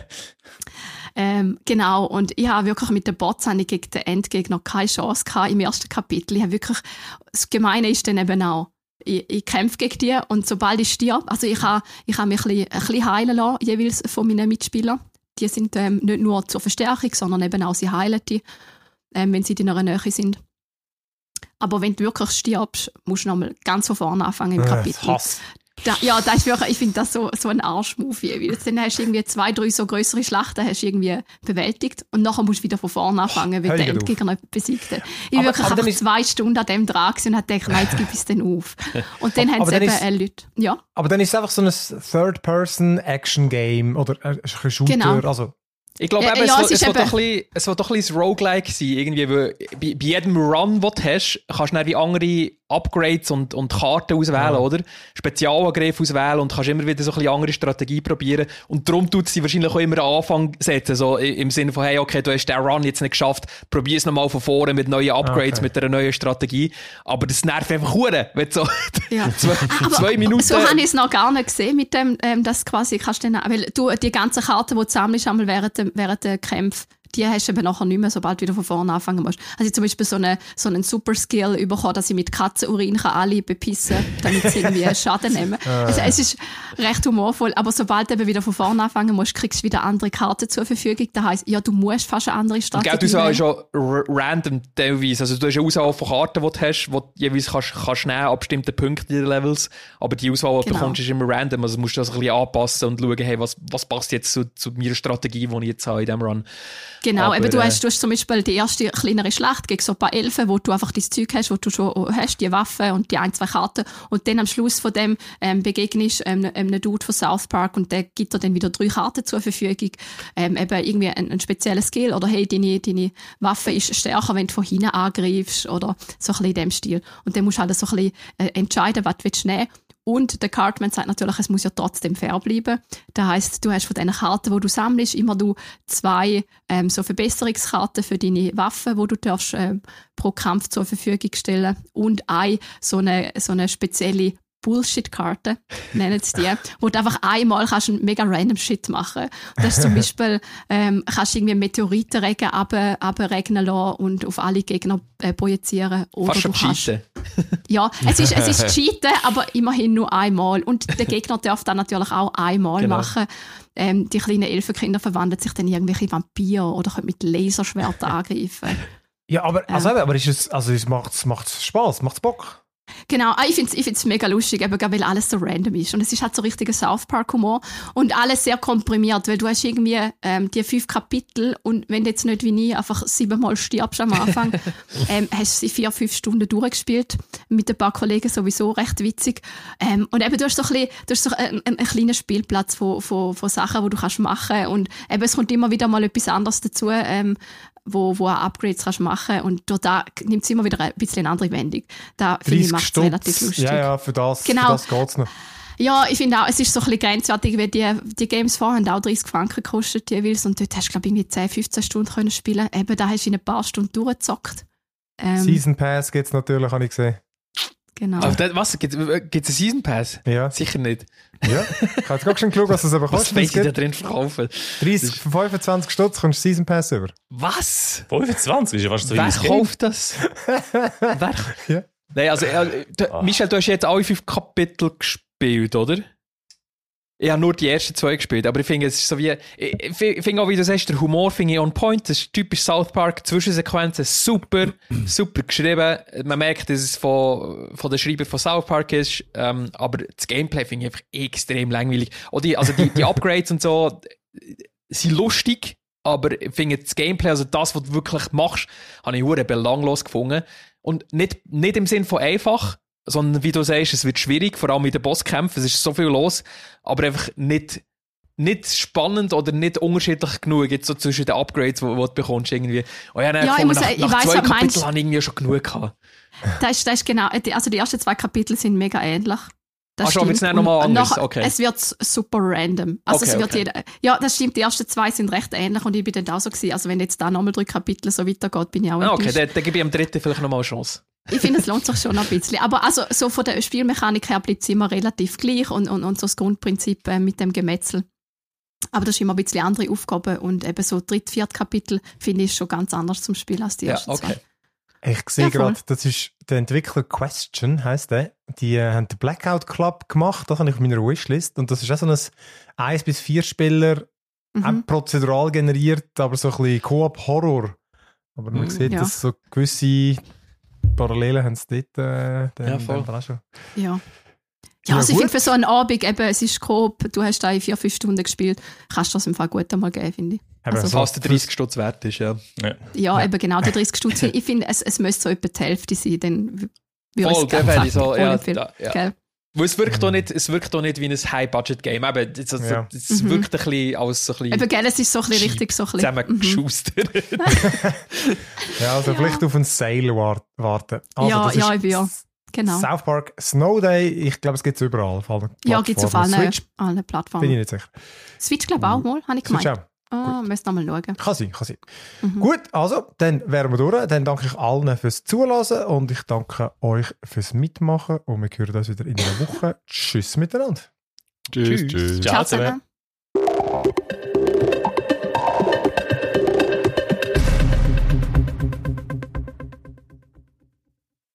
Ähm, genau, und ich habe wirklich mit den Bots habe ich gegen den Endgegner keine Chance gehabt im ersten Kapitel. Ich habe wirklich, das Gemeine ist dann eben auch, ich, ich kämpfe gegen die und sobald ich stirb, also ich habe, ich habe mich ein bisschen, ein bisschen heilen lassen, jeweils von meinen Mitspielern. Die sind ähm, nicht nur zur Verstärkung, sondern eben auch sie heilen die, ähm, wenn sie in einer Nähe sind. Aber wenn du wirklich stirbst, musst du nochmal ganz von vorne anfangen im Äh, Kapitel. Hass. Da, ja, das ist wirklich, ich finde das so, so ein Arschmove. Weil dann hast du irgendwie zwei, drei so größere Schlachten hast du irgendwie bewältigt und nachher musst du wieder von vorne anfangen, weil Hör der auf. Endgegner besiegt hat. Ich Aber- war wirklich aber dann einfach ist- zwei Stunden an dem dran gewesen und habe gedacht, nein, jetzt gib es dann auf. Und dann haben Aber sie dann eben ist- äh, Leute, ja, Aber dann ist es einfach so ein Third-Person-Action-Game oder äh, ein Shooter. Genau. Also, Ich glaube, Ja, eben, ja, es, es es, ist wird doch eben- ein bisschen, es wird doch ein bisschen das Roguelike sein. Irgendwie, weil bei, bei jedem Run, den du hast, kannst du dann wie andere Upgrades und, und Karten auswählen, Ja. oder? Spezialangriffe auswählen und kannst immer wieder so ein bisschen andere Strategie probieren. Und darum tut sie wahrscheinlich auch immer an Anfang setzen. So i- im Sinne von, hey, okay, du hast den Run jetzt nicht geschafft, probier es nochmal von vorne mit neuen Upgrades, Okay. mit einer neuen Strategie. Aber das nervt einfach hure, wenn du so ja. zwei, Aber zwei Minuten... so habe ich es noch gar nicht gesehen mit dem, ähm, dass quasi kannst du dann, weil du die ganzen Karten, die du sammelst, einmal während, dem- während der Kämpfe, die hast du eben nachher nicht mehr, sobald du wieder von vorne anfangen musst. Also ich zum Beispiel so einen, so einen Super-Skill bekommen, dass ich mit Katzenurin kann alle bepissen kann, damit sie irgendwie Schaden nehmen. Also es ist recht humorvoll, aber sobald du eben wieder von vorne anfangen musst, kriegst du wieder andere Karten zur Verfügung. Das heisst, ja, du musst fast eine andere Und Strategie gell, du sagst wählen. schon r- random teilweise. Also du hast eine Auswahl von Karten, die du hast, die du jeweils kannst, kannst nehmen an bestimmten Punkten in den Levels. Aber die Auswahl, die du Genau. bekommst, ist immer random. Also musst du das ein bisschen anpassen und schauen, hey, was, was passt jetzt zu, zu meiner Strategie, die ich jetzt habe in diesem Run. Genau, Aber, eben, du, äh, hast, du hast zum Beispiel die erste kleinere Schlacht gegen so ein paar Elfen, wo du einfach dein Zeug hast, wo du schon hast, die Waffen und die ein, zwei Karten. Und dann am Schluss von dem ähm, begegnest ähm, einem Dude von South Park und der gibt dir dann wieder drei Karten zur Verfügung. Ähm, eben irgendwie ein, ein spezielles Skill oder hey, deine, deine Waffe ist stärker, wenn du von hinten angreifst oder so ein bisschen in dem Stil. Und dann musst du halt so ein bisschen äh, entscheiden, was du nehmen willst. Und der Cartman sagt natürlich, es muss ja trotzdem fair bleiben. Das heisst, du hast von diesen Karten, die du sammelst, immer du zwei ähm, so Verbesserungskarten für deine Waffen, die du darfst, ähm, pro Kampf zur Verfügung stellen und eine so eine, so eine spezielle Bullshit-Karte, nennen sie die, wo du einfach einmal kannst einen mega random Shit machen. Das ist zum Beispiel, ähm, kannst du irgendwie Meteoritenregen runter, runterregnen lassen und auf alle Gegner äh, projizieren. Oder Fast schon du kannst, cheaten. ja, es ist, es ist Cheaten, aber immerhin nur einmal. Und der Gegner darf dann natürlich auch einmal Genau. machen. Ähm, die kleinen Elfenkinder verwandeln sich dann in irgendwelche Vampire oder können mit Laserschwertern angreifen. Ja, aber, also, Ja. aber ist es, also es macht macht's Spaß, macht's Bock. Genau, ah, ich finde es ich find's mega lustig, eben, gerade weil alles so random ist. Und es ist halt so richtiger South Park-Humor und alles sehr komprimiert, weil du hast irgendwie ähm, die fünf Kapitel und wenn du jetzt nicht wie ich einfach siebenmal stirbst am Anfang, ähm, hast du sie vier, fünf Stunden durchgespielt. Mit ein paar Kollegen sowieso recht witzig. Ähm, und eben, du hast so ein bisschen, du hast so einen, einen kleinen Spielplatz von, von, von Sachen, die du kannst machen. Und eben, es kommt immer wieder mal etwas anderes dazu, ähm, wo, wo Upgrades kannst machen und durch da nimmt es immer wieder ein bisschen eine andere Wendung. Da finde ich, macht es relativ lustig. Ja, ja, für das, Genau. für das geht's noch. Ja, ich finde auch, es ist so ein bisschen grenzwertig, weil die, die Games vorher haben auch dreißig Franken gekostet jeweils und dort hast du, glaube ich, irgendwie zehn, fünfzehn Stunden können spielen. Eben, da hast du in ein paar Stunden durchgezockt. Ähm, Season Pass gibt's natürlich, habe ich gesehen. Genau. Aber das, was? Gibt es einen Season Pass? Ja. Sicher nicht. Ja. Ich habe jetzt gerade schon geschaut, was das aber Was kostet. will Es ich da gibt drin verkaufen? dreißig, fünfundzwanzig Stutz kommst du Season Pass über. Was? fünfundzwanzig ist ja fast so Wer wie ein kauft das? Wer? Ja. Nein, also, äh, du, Ah. Michel, du hast jetzt alle fünf Kapitel gespielt, oder? Ich habe nur die ersten zwei gespielt, aber ich finde, es ist so wie, ich, ich finde auch, wie du sagst, der Humor finde ich on point, das ist typisch South Park, Zwischensequenzen, super, super geschrieben. Man merkt, dass es von, von den Schreibern von South Park ist, ähm, aber das Gameplay finde ich einfach extrem langweilig. Auch die, also die, die Upgrades und so sind lustig, aber ich finde das Gameplay, also das, was du wirklich machst, habe ich hure belanglos gefunden. Und nicht, nicht im Sinn von einfach, sondern wie du sagst, es wird schwierig, vor allem in den Bosskämpfen, es ist so viel los, aber einfach nicht, nicht spannend oder nicht unterschiedlich genug jetzt so zwischen den Upgrades, die du bekommst irgendwie. Und ja, Ja, ich gefunden, muss nach, sagen, ich nach weiss, zwei was du Kapiteln meinst. habe ich irgendwie schon genug gehabt. Das ist, das ist genau, also die ersten zwei Kapitel sind mega ähnlich. Das Ach schon, wird's dann noch mal Und anders? nachher- Okay. Es wird super random. Also Okay, es wird okay. jeder, ja, das stimmt, die ersten zwei sind recht ähnlich und ich bin dann auch so gewesen. Also wenn jetzt da nochmal drei Kapitel so weitergeht, bin ich auch Ah, okay, enttäuscht. dann, dann gebe ich am dritten vielleicht noch mal eine Chance. Ich finde, es lohnt sich schon ein bisschen. Aber also, so von der Spielmechanik her bleibt es immer relativ gleich und, und, und so das Grundprinzip äh, mit dem Gemetzel. Aber das ist immer ein bisschen andere Aufgaben und eben so dritt, viert Kapitel finde ich schon ganz anders zum Spiel als die Ja, ersten okay. zwei. Ich sehe Ja, voll. gerade, das ist der Entwickler Question, heisst der. Die äh, haben den Blackout Club gemacht, das habe ich auf meiner Wishlist. Und das ist auch so ein eins bis vier Spieler, Mhm. auch prozedural generiert, aber so ein bisschen Koop-Horror. Aber man Mhm. sieht, Ja. dass so gewisse Parallelen haben sie dort äh, dann, Ja, voll. dann auch schon. Ja. Ja, Ja, also ich gut. finde für so einen Abend, eben, es ist grob, du hast da in vier, fünf Stunden gespielt, kannst du das im Fall gut einmal geben, finde ich. Aber Also so- Fast der dreißig Stutz wert ist, ja. Ja. Ja, eben genau, die dreißig Stutz. Ich finde, es, es müsste so etwa die Hälfte sein, dann w- würde Voll, ich es der gerne wäre ich so, ja, empfehlen. da, ja. Gell? Weil es wirkt doch nicht, es wirkt doch nicht wie ein High-Budget-Game. Eben, es, es, Ja. es Mhm. wirkt ein bisschen als so ein bisschen Eben, gell, es ist so ein bisschen richtig so ein bisschen. Mhm. zusammengeschustert. Ja, also Ja. vielleicht auf einen Sale war- warten. Also, Ja, das ja, ist ich bin ja. Genau. South Park Snow Day, ich glaube, es gibt es überall. Auf allen Ja, gibt es auf Plattformen. allen, Switch allen bin ich Plattformen. nicht sicher. Switch, glaube ich, auch mal, habe ich Switch gemeint. auch. Ah, müsst noch mal schauen. Kann sein, kann sein. Mhm. Gut, also, dann wären wir durch. Dann danke ich allen fürs Zuhören und ich danke euch fürs Mitmachen und wir hören uns wieder in einer Woche. Tschüss miteinander. Tschüss. Tschüss. Ciao Ciao zusammen. zusammen.